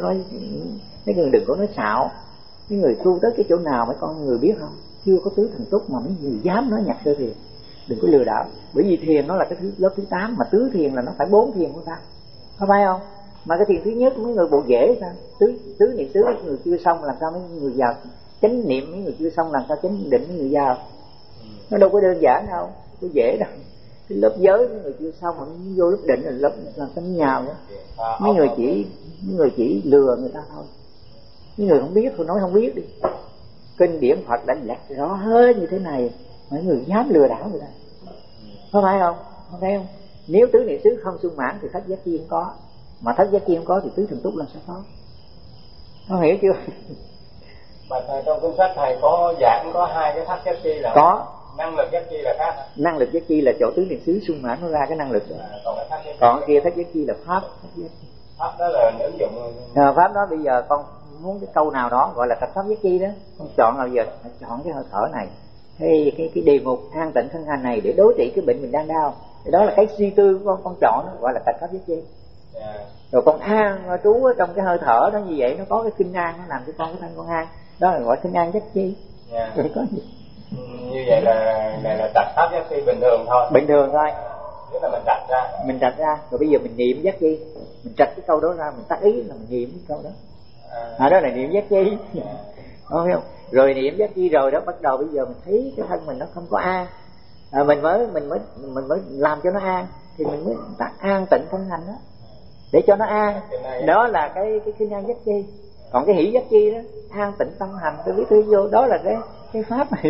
A: có nói xạo. Mấy người tu tới cái chỗ nào mấy con người biết không? Chưa có tứ thành túc mà mấy người dám nói nhập vô thiền. Đừng có lừa đảo. Bởi vì thiền nó là cái lớp thứ 8, mà tứ thiền là nó phải 4 thiền của ta. Có phải không? Mà cái thiền thứ nhất mấy người bộ dễ sao? Tứ niệm xứ mấy người chưa xong làm sao mấy người vào chánh niệm, mấy người chưa xong làm sao chánh định mấy người vào. Nó đâu có đơn giản đâu, có dễ đâu. Cái lớp giới mấy người chưa xong mà vô lớp định là lớp làm sao nhào nữa. Mấy người chỉ lừa người ta thôi. Mấy người không biết thôi nói không biết đi. Kinh điển Phật đã lệch rõ hết như thế này, mấy người dám lừa đảo người ta. Có phải không? Không phải không? Nếu tứ niệm xứ không sung mãn thì thất giác chi không có, mà thất giác chi không có thì tứ thần túc làm sao có? Có hiểu chưa?
B: Mà trong cuốn sách thầy có giảng có 2 cái thất giác chi là
A: có.
B: Năng lực giác chi là khác hả?
A: Năng lực giác chi là chỗ tứ niệm xứ sung mãn nó ra cái năng lực đó. Còn kia thất giác chi là pháp.
B: Pháp đó là ứng dụng.
A: Pháp đó bây giờ con muốn cái câu nào đó gọi là trạch pháp giác chi đó, con chọn nào giờ chọn cái hơi thở này, hay cái đề mục an tịnh thân hành này để đối trị cái bệnh mình đang đau. Thì đó là cái suy tư của con chọn đó, gọi là trạch pháp giác chi. Rồi con an trú ở trong cái hơi thở đó, như vậy nó có cái kinh an, nó làm cho con cái thân con an, đó là gọi kinh an giác chi. Rồi có gì?
B: Như vậy là trạch pháp giác chi bình thường thôi.
A: Bình thường thôi.
B: Tức là mình trạch ra.
A: Rồi bây giờ mình niệm giác chi, mình trạch cái câu đó ra, mình tác ý là mình niệm cái câu đó. Đó là niệm giác chi. Không? Rồi niệm giác chi rồi đó, bắt đầu bây giờ mình thấy cái thân mình nó không có an, mình mới làm cho nó an, thì mình mới tác an tịnh thân hành đó để cho nó an. Đó là cái kinh an giác chi. Còn cái hỷ giác chi đó, an tịnh tâm hành, tôi biết tôi vô đó là cái pháp hỷ.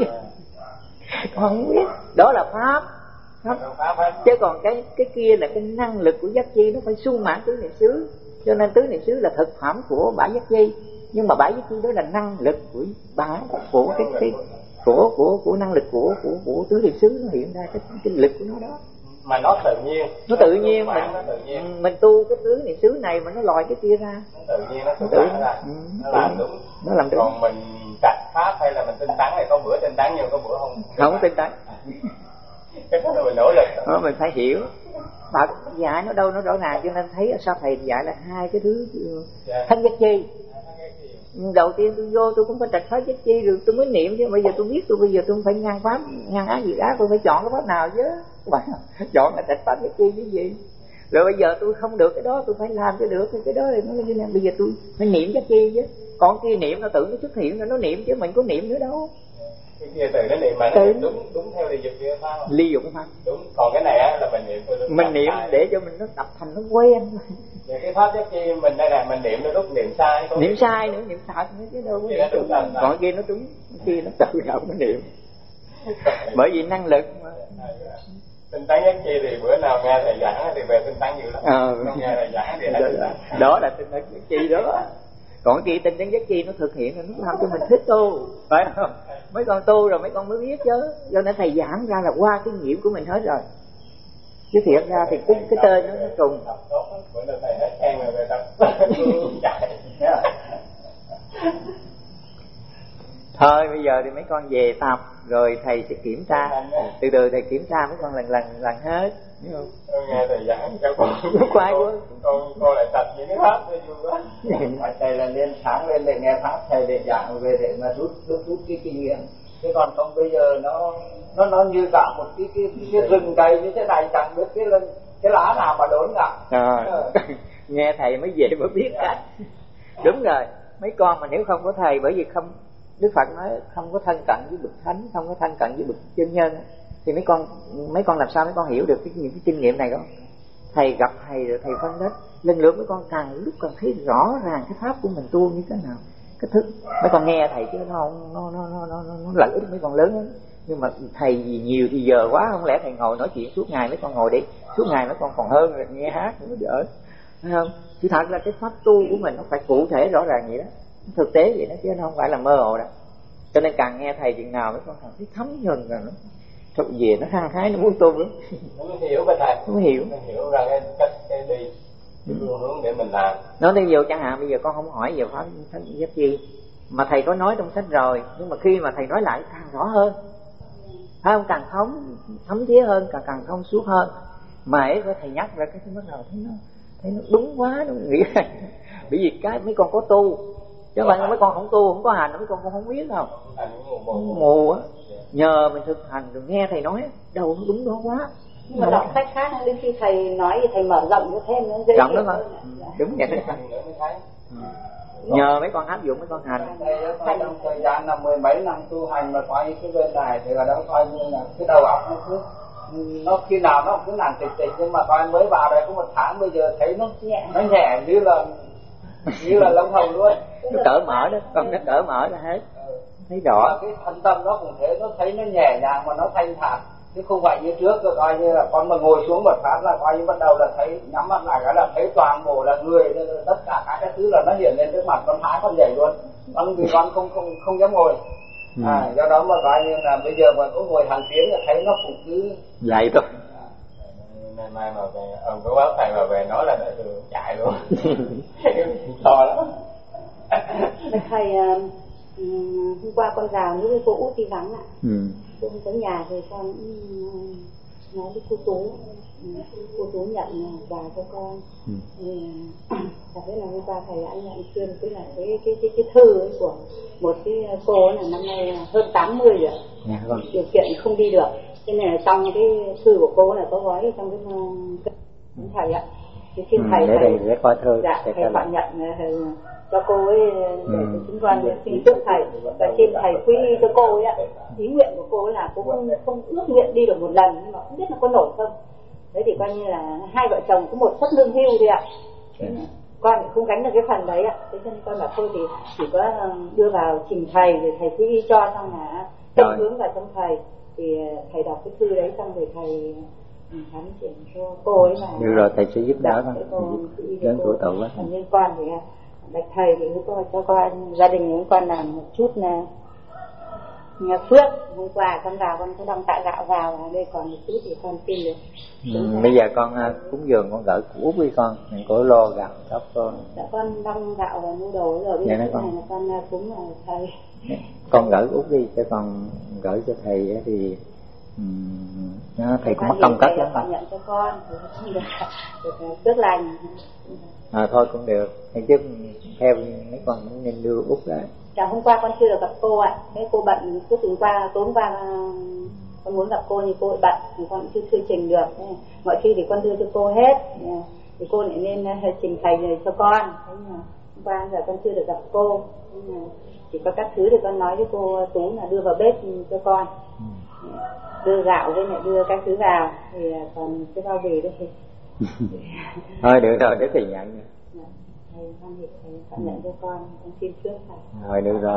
A: Con không biết đó là pháp. Chứ còn cái kia là cái năng lực của giác chi, nó phải sung mãn tứ niệm xứ. Cho nên tứ niệm xứ là thực phẩm của bãi giác chi, nhưng mà bãi giác chi đó là năng lực của bãi của của năng lực của tứ niệm xứ, nó hiện ra cái lực của nó đó.
B: Mà nó tự nhiên.
A: Nó tự nhiên mình tu cái tứ niệm xứ này mà nó lòi cái kia ra.
B: Nó tự nhiên nó tự ra. Nó làm đúng.
A: Nó làm đúng.
B: Còn mình trạch pháp hay là mình tinh tấn này, có bữa tinh tấn nhiều, có bữa không.
A: Không tinh tấn.
B: Cái đó là mình nỗ lực.
A: Đó mình phải hiểu. Phật dạy nó đâu nó rõ ràng, cho nên thấy sao thầy dạy là 2 cái thứ thân giác chi. Đầu tiên tôi vô tôi cũng phải trạch pháp giác chi rồi tôi mới niệm chứ. Bây giờ tôi biết bây giờ tôi phải ngăn pháp, ngăn ác diệt ác, tôi phải chọn cái pháp nào chứ. Chọn là trạch pháp giác chi chứ gì. Rồi bây giờ tôi không được cái đó, tôi phải làm cho được cái đó thì nó như thế. Bây giờ tôi phải niệm giác chi chứ. Còn kia niệm nó tự nó xuất hiện rồi nó niệm chứ mình có niệm nữa đâu.
B: Cái kia từ nó niệm mà nó niệm đúng theo ly dục kia pháp.
A: Ly dục pháp.
B: Đúng. Còn cái này á là mình niệm
A: mình niệm để cho mình nó tập thành nó quen.
B: Vậy cái pháp giác chi mình đây là mình niệm nó lúc niệm sai.
A: Niệm sai nữa, niệm sai nữa chứ đâu có. Còn kia nó đúng, kia nó tự động nó niệm. Bởi vì năng lực mà.
B: Tinh tấn giác chi thì bữa nào nghe thầy giảng thì về tinh tấn dữ lắm. Không nghe thầy giảng thì
A: đó là tinh tấn giác chi đó. Còn kia tinh tấn giác chi nó thực hiện rồi nó làm cho mình thích tu, phải không? Mấy con tu rồi mấy con mới biết chứ. Do nên thầy giảng ra là qua cái nghiệm của mình hết rồi. Chứ thiệt ra thì cái tên nó trùng.
B: Bữa nào thầy nói khen rồi về tập.
A: Thôi bây giờ thì mấy con về tập rồi thầy sẽ kiểm tra. Từ từ thầy kiểm tra mấy con lần hết. Hiểu không?
B: Nghe thầy giảng cho con.
A: Quay quá.
B: Con lại tập những cái pháp nó vui quá. Thầy là lên sáng lên để nghe pháp thầy để giảng về để mà rút cái kinh nghiệm. Chứ còn không bây giờ nó như cả một cái rừng cây như thế này, chẳng biết cái lá nào mà đốn cả.
A: Nghe thầy mới về mới biết cách. Đúng rồi. Mấy con mà nếu không có thầy, bởi vì không, Đức Phật nói không có thân cận với bậc thánh, không có thân cận với bậc chân nhân, thì mấy con làm sao mấy con hiểu được những cái kinh nghiệm này đó. Thầy gặp thầy rồi thầy phân tích lần lượt, mấy con càng lúc càng thấy rõ ràng cái pháp của mình tu như thế nào, cái thức. Mấy con nghe thầy chứ nó lợi ích mấy con lớn lắm. Nhưng mà thầy gì nhiều thì giờ quá, không lẽ thầy ngồi nói chuyện suốt ngày, mấy con ngồi đi suốt ngày mấy con còn hơn rồi nghe hát nữa đỡ, phải không? Thì thật là cái pháp tu của mình nó phải cụ thể rõ ràng vậy đó, thực tế vậy đó, chứ nó không phải là mơ hồ đâu. Cho nên càng nghe thầy chuyện nào mấy con càng thấy thấm nhuần rồi, nó thuộc về nó hăng hái, nó muốn tu lắm.
B: Nó hiểu bên thầy,
A: nó hiểu
B: ra cái cách cái đi. cái phương hướng để mình làm.
A: Nói ví dụ chẳng hạn bây giờ con không hỏi về pháp giác chi mà thầy có nói trong sách rồi, nhưng mà khi mà thầy nói lại càng rõ hơn, phải không? Càng thấm thía hơn, càng thông suốt hơn. Mà ấy thầy nhắc ra cái thứ bắt đầu thấy nó đúng quá, nó nghĩ bởi vì cái mấy con có tu chứ không phải mấy con không tu không có hành, mấy con không biết đâu, mù á. Nhờ mình thực hành rồi nghe thầy nói đâu nó đúng đó quá.
C: Nhưng mà đọc sách khác đến khi thầy nói thì thầy mở rộng cho thêm nó dễ
A: rộng đó mà. Đúng vậy đấy. Nhờ mấy con áp dụng mấy con hành.
B: Trong thời gian là 10 mấy năm tu hành mà coi cái bên này thì ở đó coi như là cái đầu óc nó khi nào nó cứ làm tịch nhưng mà coi mới vào đây có 1 tháng bây giờ thấy nó nhẹ như là lông hồng luôn.
A: Nó cởi mở đó, con nó cởi mở ra hết. Thấy rõ.
B: Cái thân tâm nó cũng thế, nó thấy nó nhẹ nhàng mà nó thanh thản, chứ không phải như trước rồi coi như là con mà ngồi xuống một phát là coi như bắt đầu là thấy nhắm mắt lại cái là thấy toàn bộ là người, tất cả các cái thứ là nó hiện lên trước mặt con, thái con dậy luôn. Con vì con không dám ngồi. Do đó mà coi như là bây giờ mà có ngồi hàng tiếng là thấy nó cũng cứ
A: vậy thôi.
B: Mai mà về ông có báo thầy mà về nói là đại thừa chạy luôn. To lắm.
C: Thầy hôm qua con vào với cô Út đi vắng ạ. Cô không có nhà thì con nói với cô Tú nhận quà cho con. Thật thế là hôm qua thầy đã nhận xuyên tức là cái thư ấy của một cái cô là năm nay hơn 80 rồi. Điều kiện không đi được. Cho nên là trong cái thư của cô là có gói trong cái thầy ạ. Thì xin thầy
A: để coi thư.
C: Dạ, thầy phải nhận cho cô ấy để chúng con xin trước thầy và xin thầy quy y cho cô ấy ạ. Ý nguyện của cô ấy là cô không ước nguyện đi được một lần, nhưng mà không biết là có nổi không. Đấy thì coi như là hai vợ chồng có một suất lương hưu thôi ạ. Con thì không gánh được cái phần đấy ạ. Thế cho nên con bảo thôi thì chỉ có đưa vào trình thầy rồi thầy quy y cho, xong là tâm hướng vào trong thầy. Thì thầy đọc cái thư đấy xong rồi thầy khám chuyển cho cô ấy là
A: được rồi, thầy sẽ giúp đỡ
C: con
A: đến tuổi tụ á.
C: Liên quan thì bạch thầy thì cho con gia đình của con làm một chút là phước. Hôm qua con vào con có đong tạ gạo vào, đây còn một chút thì con xin được.
A: Bây giờ con cúng dường con gửi của Út với con, mình có lô gạo thóc con.
C: Dạ con đong gạo và mua đồ rồi, bây giờ này là con cúng là thầy.
A: Con gửi Út đi, cho con gửi cho thầy thì thầy cũng mất công cất lắm.
C: Con nhận cho con được phước lành.
A: Thôi cũng được, thầy chứ theo mấy con cũng nên đưa Út ra.
C: Dạ hôm qua con chưa được gặp cô ạ. Cái cô bận tối hôm qua con muốn gặp cô nhưng cô bận thì con cũng chưa trình được. Mọi khi thì con đưa cho cô hết, thì cô lại nên trình thầy rồi cho con. Thế mà hôm qua giờ con chưa được gặp cô, chỉ có các thứ thì con nói với cô Tú là đưa vào bếp cho con, đưa gạo với lại đưa các thứ vào, thì còn cái bao bì đấy thì
A: thôi được rồi, để thầy nhận.
C: Thầy nhận cho con xin trước thầy.
A: Rồi được rồi.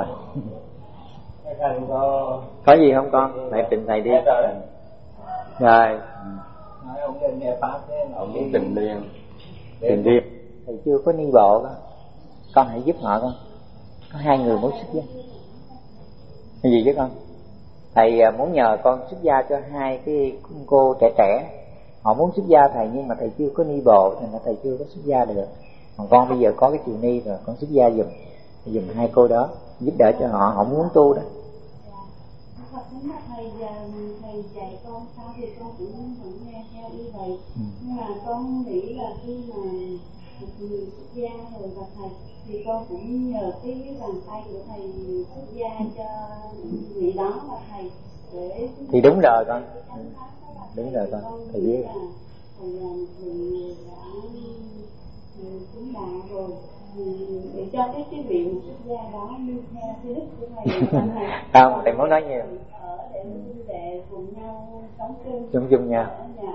A: Có gì không con? Thầy trình thầy đi. Rồi.
B: Nói ông lên nghe pháp thế, ông muốn trình liền.
A: Trình liền. Thầy chưa có ni bộ đó. Con hãy giúp họ con. Có 2 người muốn xuất gia. Cái gì chứ con? Thầy muốn nhờ con xuất gia cho 2 cái cô trẻ trẻ. Họ muốn xuất gia thầy nhưng mà thầy chưa có ni bộ nên là thầy chưa có xuất gia được. Còn con bây giờ có cái chiều ni rồi, con xuất gia giùm 2 cô đó, giúp đỡ cho họ muốn tu đó.
D: Thật đúng là thầy dạy con sao thì con cũng vẫn nghe theo như vậy. Nhưng mà con nghĩ là khi mà một người xuất gia rồi gặp thầy thì con cũng nhờ cái bàn tay của thầy xuất gia cho người đó là thầy để
A: thì đúng rồi con. Đúng rồi con, thầy biết.
D: Thầy là người đã cũng đã rồi để cho cái vị xuất gia đó như theo cái đức của thầy.
A: Không, thầy muốn nói nhiều.
D: Để cùng nhau sống
A: chung nhau.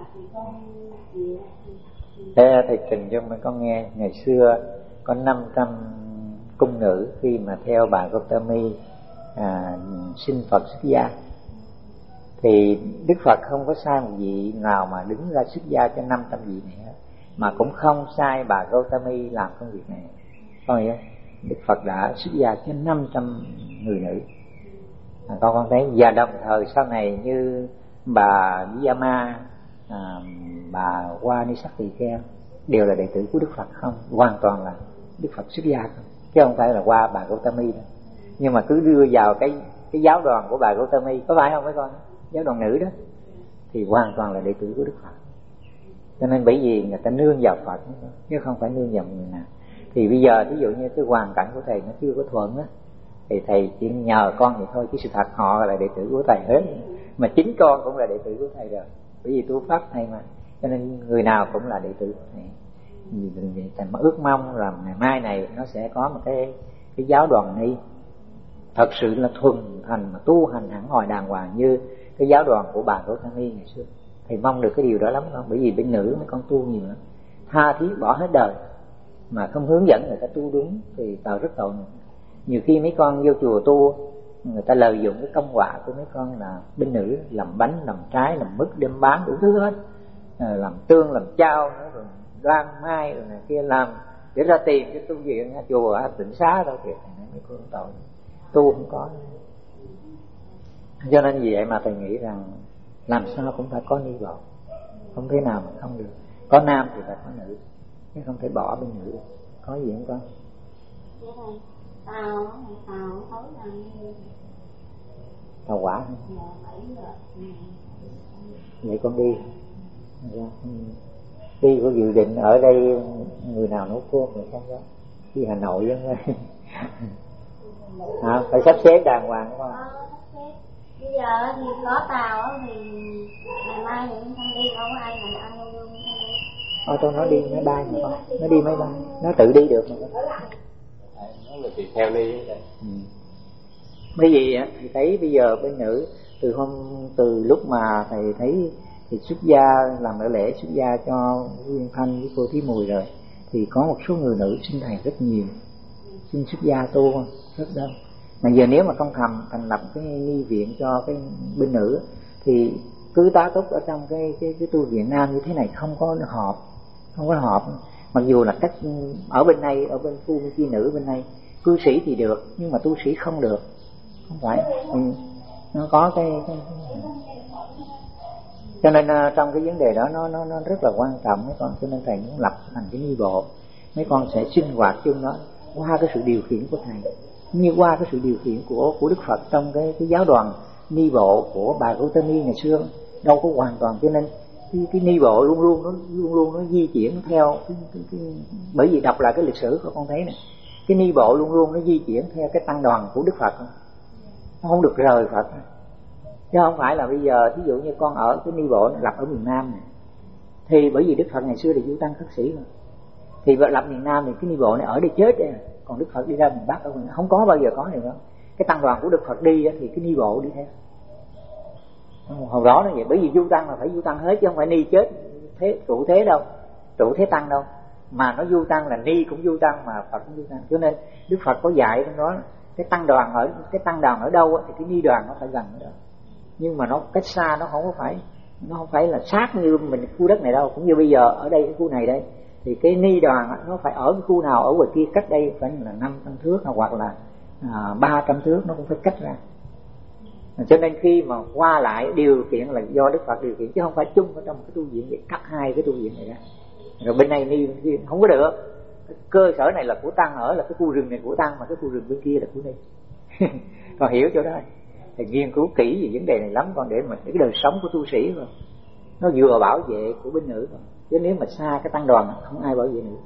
A: Thế thầy trình cho mấy con nghe, ngày xưa có 500 cung nữ khi mà theo bà Gautami xin Phật xuất gia, thì Đức Phật không có sai một vị nào mà đứng ra xuất gia cho 500 vị này hết, mà cũng không sai bà Gautami làm công việc này. Con hiểu không? Đức Phật đã xuất gia cho 500 người nữ. Con thấy, và đồng thời sau này như bà Vijayama, bà Wanisakti Keo, đều là đệ tử của Đức Phật không, hoàn toàn là Đức Phật xuất gia không, chứ không phải là qua bà Gautami đâu. Nhưng mà cứ đưa vào cái giáo đoàn của bà Gautami, có phải không mấy con, giáo đoàn nữ đó, thì hoàn toàn là đệ tử của Đức Phật. Cho nên bởi vì người ta nương vào Phật chứ không phải nương vào người nào. Thì bây giờ ví dụ như cái hoàn cảnh của thầy nó chưa có thuận á, thì thầy chỉ nhờ con vậy thôi, chứ sự thật họ là đệ tử của thầy hết, mà chính con cũng là đệ tử của thầy rồi, bởi vì tu pháp thầy mà, cho nên người nào cũng là đệ tử của thầy. Thầy mà ước mong là ngày mai này nó sẽ có một cái giáo đoàn ni thật sự là thuần thành mà tu hành hẳn hồi đàng hoàng như cái giáo đoàn của bà Gautami ngày xưa. Thầy mong được cái điều đó lắm không? Bởi vì bên nữ mấy con tu nhiều lắm, tha thiết bỏ hết đời mà không hướng dẫn người ta tu đúng thì tạo rất tội. Nhiều khi mấy con vô chùa tu, người ta lợi dụng cái công quả của mấy con là bên nữ, làm bánh, làm trái, làm mứt đem bán đủ thứ hết, làm tương, làm chao, rồi đoan mai rồi này kia, làm để ra tiền cho tu viện chùa Tịnh Xá đâu kìa. Mấy con tội tu không có. Cho nên vì vậy mà thầy nghĩ rằng làm sao cũng phải có ni bộ, không thể nào mà không được. Có nam thì phải có nữ, chứ không thể bỏ bên nữ. Có gì không con? Tàu quả. Vậy con đi có dự định ở đây người nào nấu cơm người không đó, đi Hà Nội vậy phải sắp xếp đàng hoàng đúng không?
D: Bây giờ thì có tàu thì ngày mai thì không đi, không có ai mà ăn luôn đi.
A: Tôi nói đi máy bay mà con, nó đi máy bay, nó tự đi được mà con.
B: Nó là tùy theo đi.
A: Bởi vì thì thấy bây giờ bên nữ từ lúc mà thầy thấy thì xuất gia làm ở lễ xuất gia cho Nguyên Thanh với cô Thí Mùi rồi, thì có một số người nữ xin thầy rất nhiều, xin xuất gia tu rất đông. Mà giờ nếu mà con thành lập cái ni viện cho cái bên nữ thì cứ tá túc ở trong cái tu viện nam như thế này không có họp. Mặc dù là cách ở bên này, ở bên phu chi nữ bên này cư sĩ thì được, nhưng mà tu sĩ không được, không phải. Nó có cái cho nên trong cái vấn đề đó nó rất là quan trọng mấy con. Cho nên thầy muốn lập thành cái ni bộ, mấy con sẽ sinh hoạt chung đó qua cái sự điều khiển của thầy, như qua cái sự điều khiển của Đức Phật trong cái giáo đoàn ni bộ của bà Gautami ngày xưa đâu có hoàn toàn. Cho nên cái ni bộ luôn luôn nó di chuyển theo bởi vì đọc lại cái lịch sử của con thấy này, cái ni bộ luôn luôn nó di chuyển theo cái tăng đoàn của Đức Phật, nó không được rời Phật. Chứ không phải là bây giờ ví dụ như con ở cái ni bộ lập ở miền Nam này, thì bởi vì Đức Phật ngày xưa là du tăng khất sĩ mà, thì lập miền Nam thì cái ni bộ này ở đây chết đây, còn Đức Phật đi ra miền Bắc ở miền Nam không có bao giờ có điều đó. Cái tăng đoàn của Đức Phật đi thì cái ni bộ đi theo. Hồi đó nó vậy, bởi vì du tăng là phải du tăng hết chứ không phải ni chết trụ thế tăng đâu, mà nó du tăng là ni cũng du tăng mà Phật cũng du tăng. Cho nên Đức Phật có dạy trong đó cái tăng đoàn ở đâu thì cái ni đoàn nó phải gần ở đó, nhưng mà nó cách xa, nó không phải là sát như mình khu đất này đâu. Cũng như bây giờ ở đây cái khu này đây thì cái ni đoàn nó phải ở cái khu nào ở ngoài kia cách đây phải là 500 thước hoặc là 300 thước, nó cũng phải cách ra. Cho nên khi mà qua lại điều kiện là do Đức Phật điều khiển, chứ không phải chung ở trong cái tu viện vậy, cắt hai cái tu viện này ra. Rồi bên này ni không có được. Cái cơ sở này là của tăng ở, là cái khu rừng này của tăng, mà cái khu rừng bên kia là của ni. Còn hiểu chỗ đó thì nghiên cứu kỹ về vấn đề này lắm con, để mà cái đời sống của tu sĩ rồi nó vừa bảo vệ của bên nữ, chứ nếu mà xa cái tăng đoàn không ai bảo vệ nữa.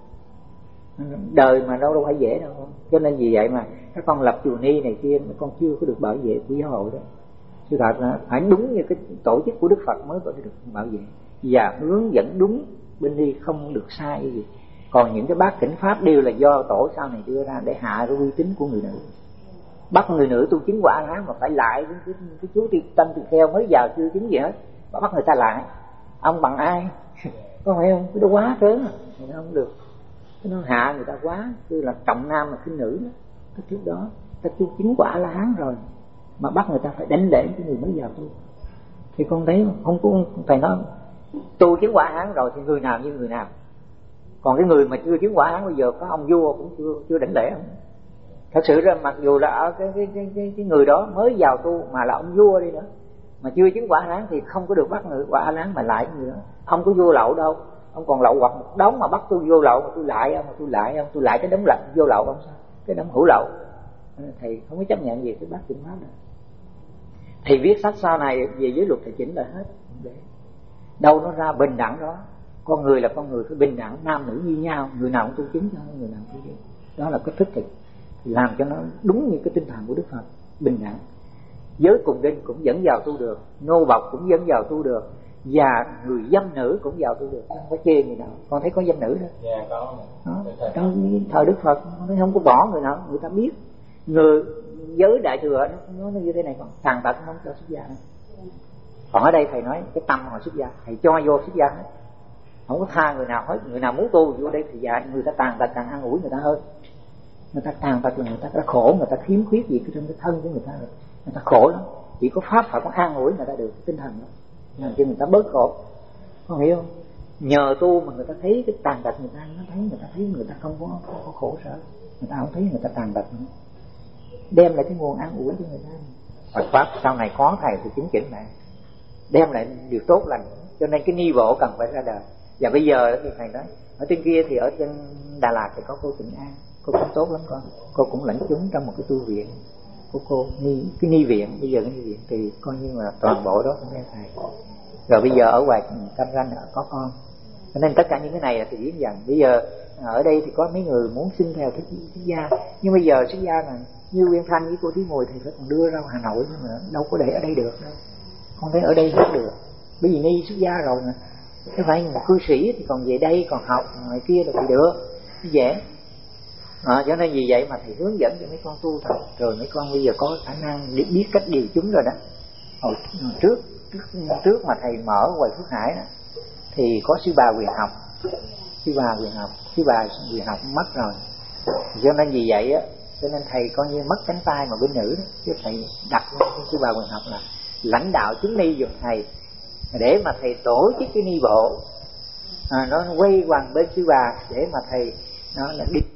A: Đời mà đâu phải dễ đâu. Cho nên vì vậy mà các con lập chùa ni này kia, con chưa có được bảo vệ của giáo hội đó. Sự thật là phải đúng như cái tổ chức của Đức Phật mới có được bảo vệ, và hướng dẫn đúng bên đi, không được sai gì. Còn những cái bát chánh pháp đều là do tổ sau này đưa ra để hạ cái uy tín của người nữ. Bắt người nữ tu chứng quả A-la-hán mà phải lại cái chú Tăng Tỳ Kheo mới vào chưa chứng gì hết, mà bắt người ta lại, ông bằng ai? Có phải không? Cái đó quá trớn à, người ta không được. Cái nó hạ người ta quá, cứ là trọng nam mà khinh nữ đó. Cái trước đó ta tu chứng quả A-la-hán rồi mà bắt người ta phải đánh lễ cái người mới vào tu, thì con thấy không có. Thầy nói tu chứng quả A-la-hán rồi thì người nào như người nào. Còn cái người mà chưa chứng quả A-la-hán bây giờ có ông vua cũng chưa đánh lễ không. Thật sự ra mặc dù là ở cái người đó mới vào tu mà là ông vua đi nữa, mà chưa chứng quả A-la-hán thì không có được bắt người quả A-la-hán mà lại người đó. Ông có vua lậu đâu, ông còn lậu hoặc một đống mà bắt tôi vô lậu mà tôi lại cái đống lậu vô lậu ông sao, cái đống hữu lậu. Thầy không có chấp nhận gì cái bát chánh pháp này. Thầy viết sách sau này về giới luật thầy chỉnh lại hết, để đâu nó ra bình đẳng đó. Con người là con người phải bình đẳng, nam nữ như nhau, người nào cũng tu chứng cho người nào tu chứng. Đó là cái thức thì làm cho nó đúng như cái tinh thần của Đức Phật, bình đẳng. Giới cùng đinh cũng dẫn vào tu được, nô bộc cũng dẫn vào tu được, và người dâm nữ cũng vào tu được, không có chê người nào. Con thấy có dâm nữ đó.
B: Dạ có.
A: Trong thời Đức Phật nó không có bỏ người nào, người ta biết. Người giới đại thừa nó như thế này, còn tàn tật không cho xuất gia nữa. Còn ở đây thầy nói cái tâm họ xuất gia, thầy cho vô xuất gia hết, không có tha người nào hết. Người nào muốn tu vô đây thì dạy người ta tàn tật càng an ủi người ta hơn. Người ta tàn tật là người ta đã khổ, người ta khiếm khuyết gì trong cái thân của người ta rồi, người ta khổ lắm. Chỉ có pháp Phật có an ủi người ta được tinh thần đó, làm cho người ta bớt khổ. Con hiểu không? Nhờ tu mà người ta thấy cái tàn tật người ta, người ta thấy người ta không có khổ sở, người ta không thấy người ta tàn tật nữa, đem lại cái nguồn an ủi cho người ta. Phật pháp sau này có thầy thì chứng chỉnh lại, đem lại điều tốt lành. Cho nên cái ni bộ cần phải ra đời. Và bây giờ thì thầy nói ở trên kia thì ở trên Đà Lạt thì có cô Tịnh An, cô cũng tốt lắm con. Cô cũng lãnh chúng trong một cái tu viện của cô, cái ni viện. Bây giờ cái ni viện thì coi như là toàn bộ đó cũng nghe thầy. Rồi bây giờ ở ngoài Cam Ranh có con. Cho nên tất cả những cái này là thì biến dần. Bây giờ ở đây thì có mấy người muốn xin theo thích gia, nhưng bây giờ xuất gia là như Uyên Thanh với cô Thúy Mùi thì phải còn đưa ra Hà Nội nữa, đâu có để ở đây được đâu. Không thấy ở đây không được, bởi vì ni xuất gia rồi mà. Chứ phải một cư sĩ thì còn về đây còn học ngoài kia là thì được, dễ. Cho nên vì vậy mà thầy hướng dẫn cho mấy con tu thật. Rồi mấy con bây giờ có khả năng biết cách điều chúng rồi đó. Hồi trước mà thầy mở ngoài Phước Hải đó, thì có sư bà Quyền Học. Sư bà Quyền Học mất rồi. Cho nên vì vậy á, cho nên thầy coi như mất cánh tay mà bên nữ đó. Chứ thầy đặt sư bà Quyền Học là lãnh đạo chúng ni giùm thầy, để mà thầy tổ chức cái ni bộ nó quay quanh bên sư bà, để mà thầy nó là đi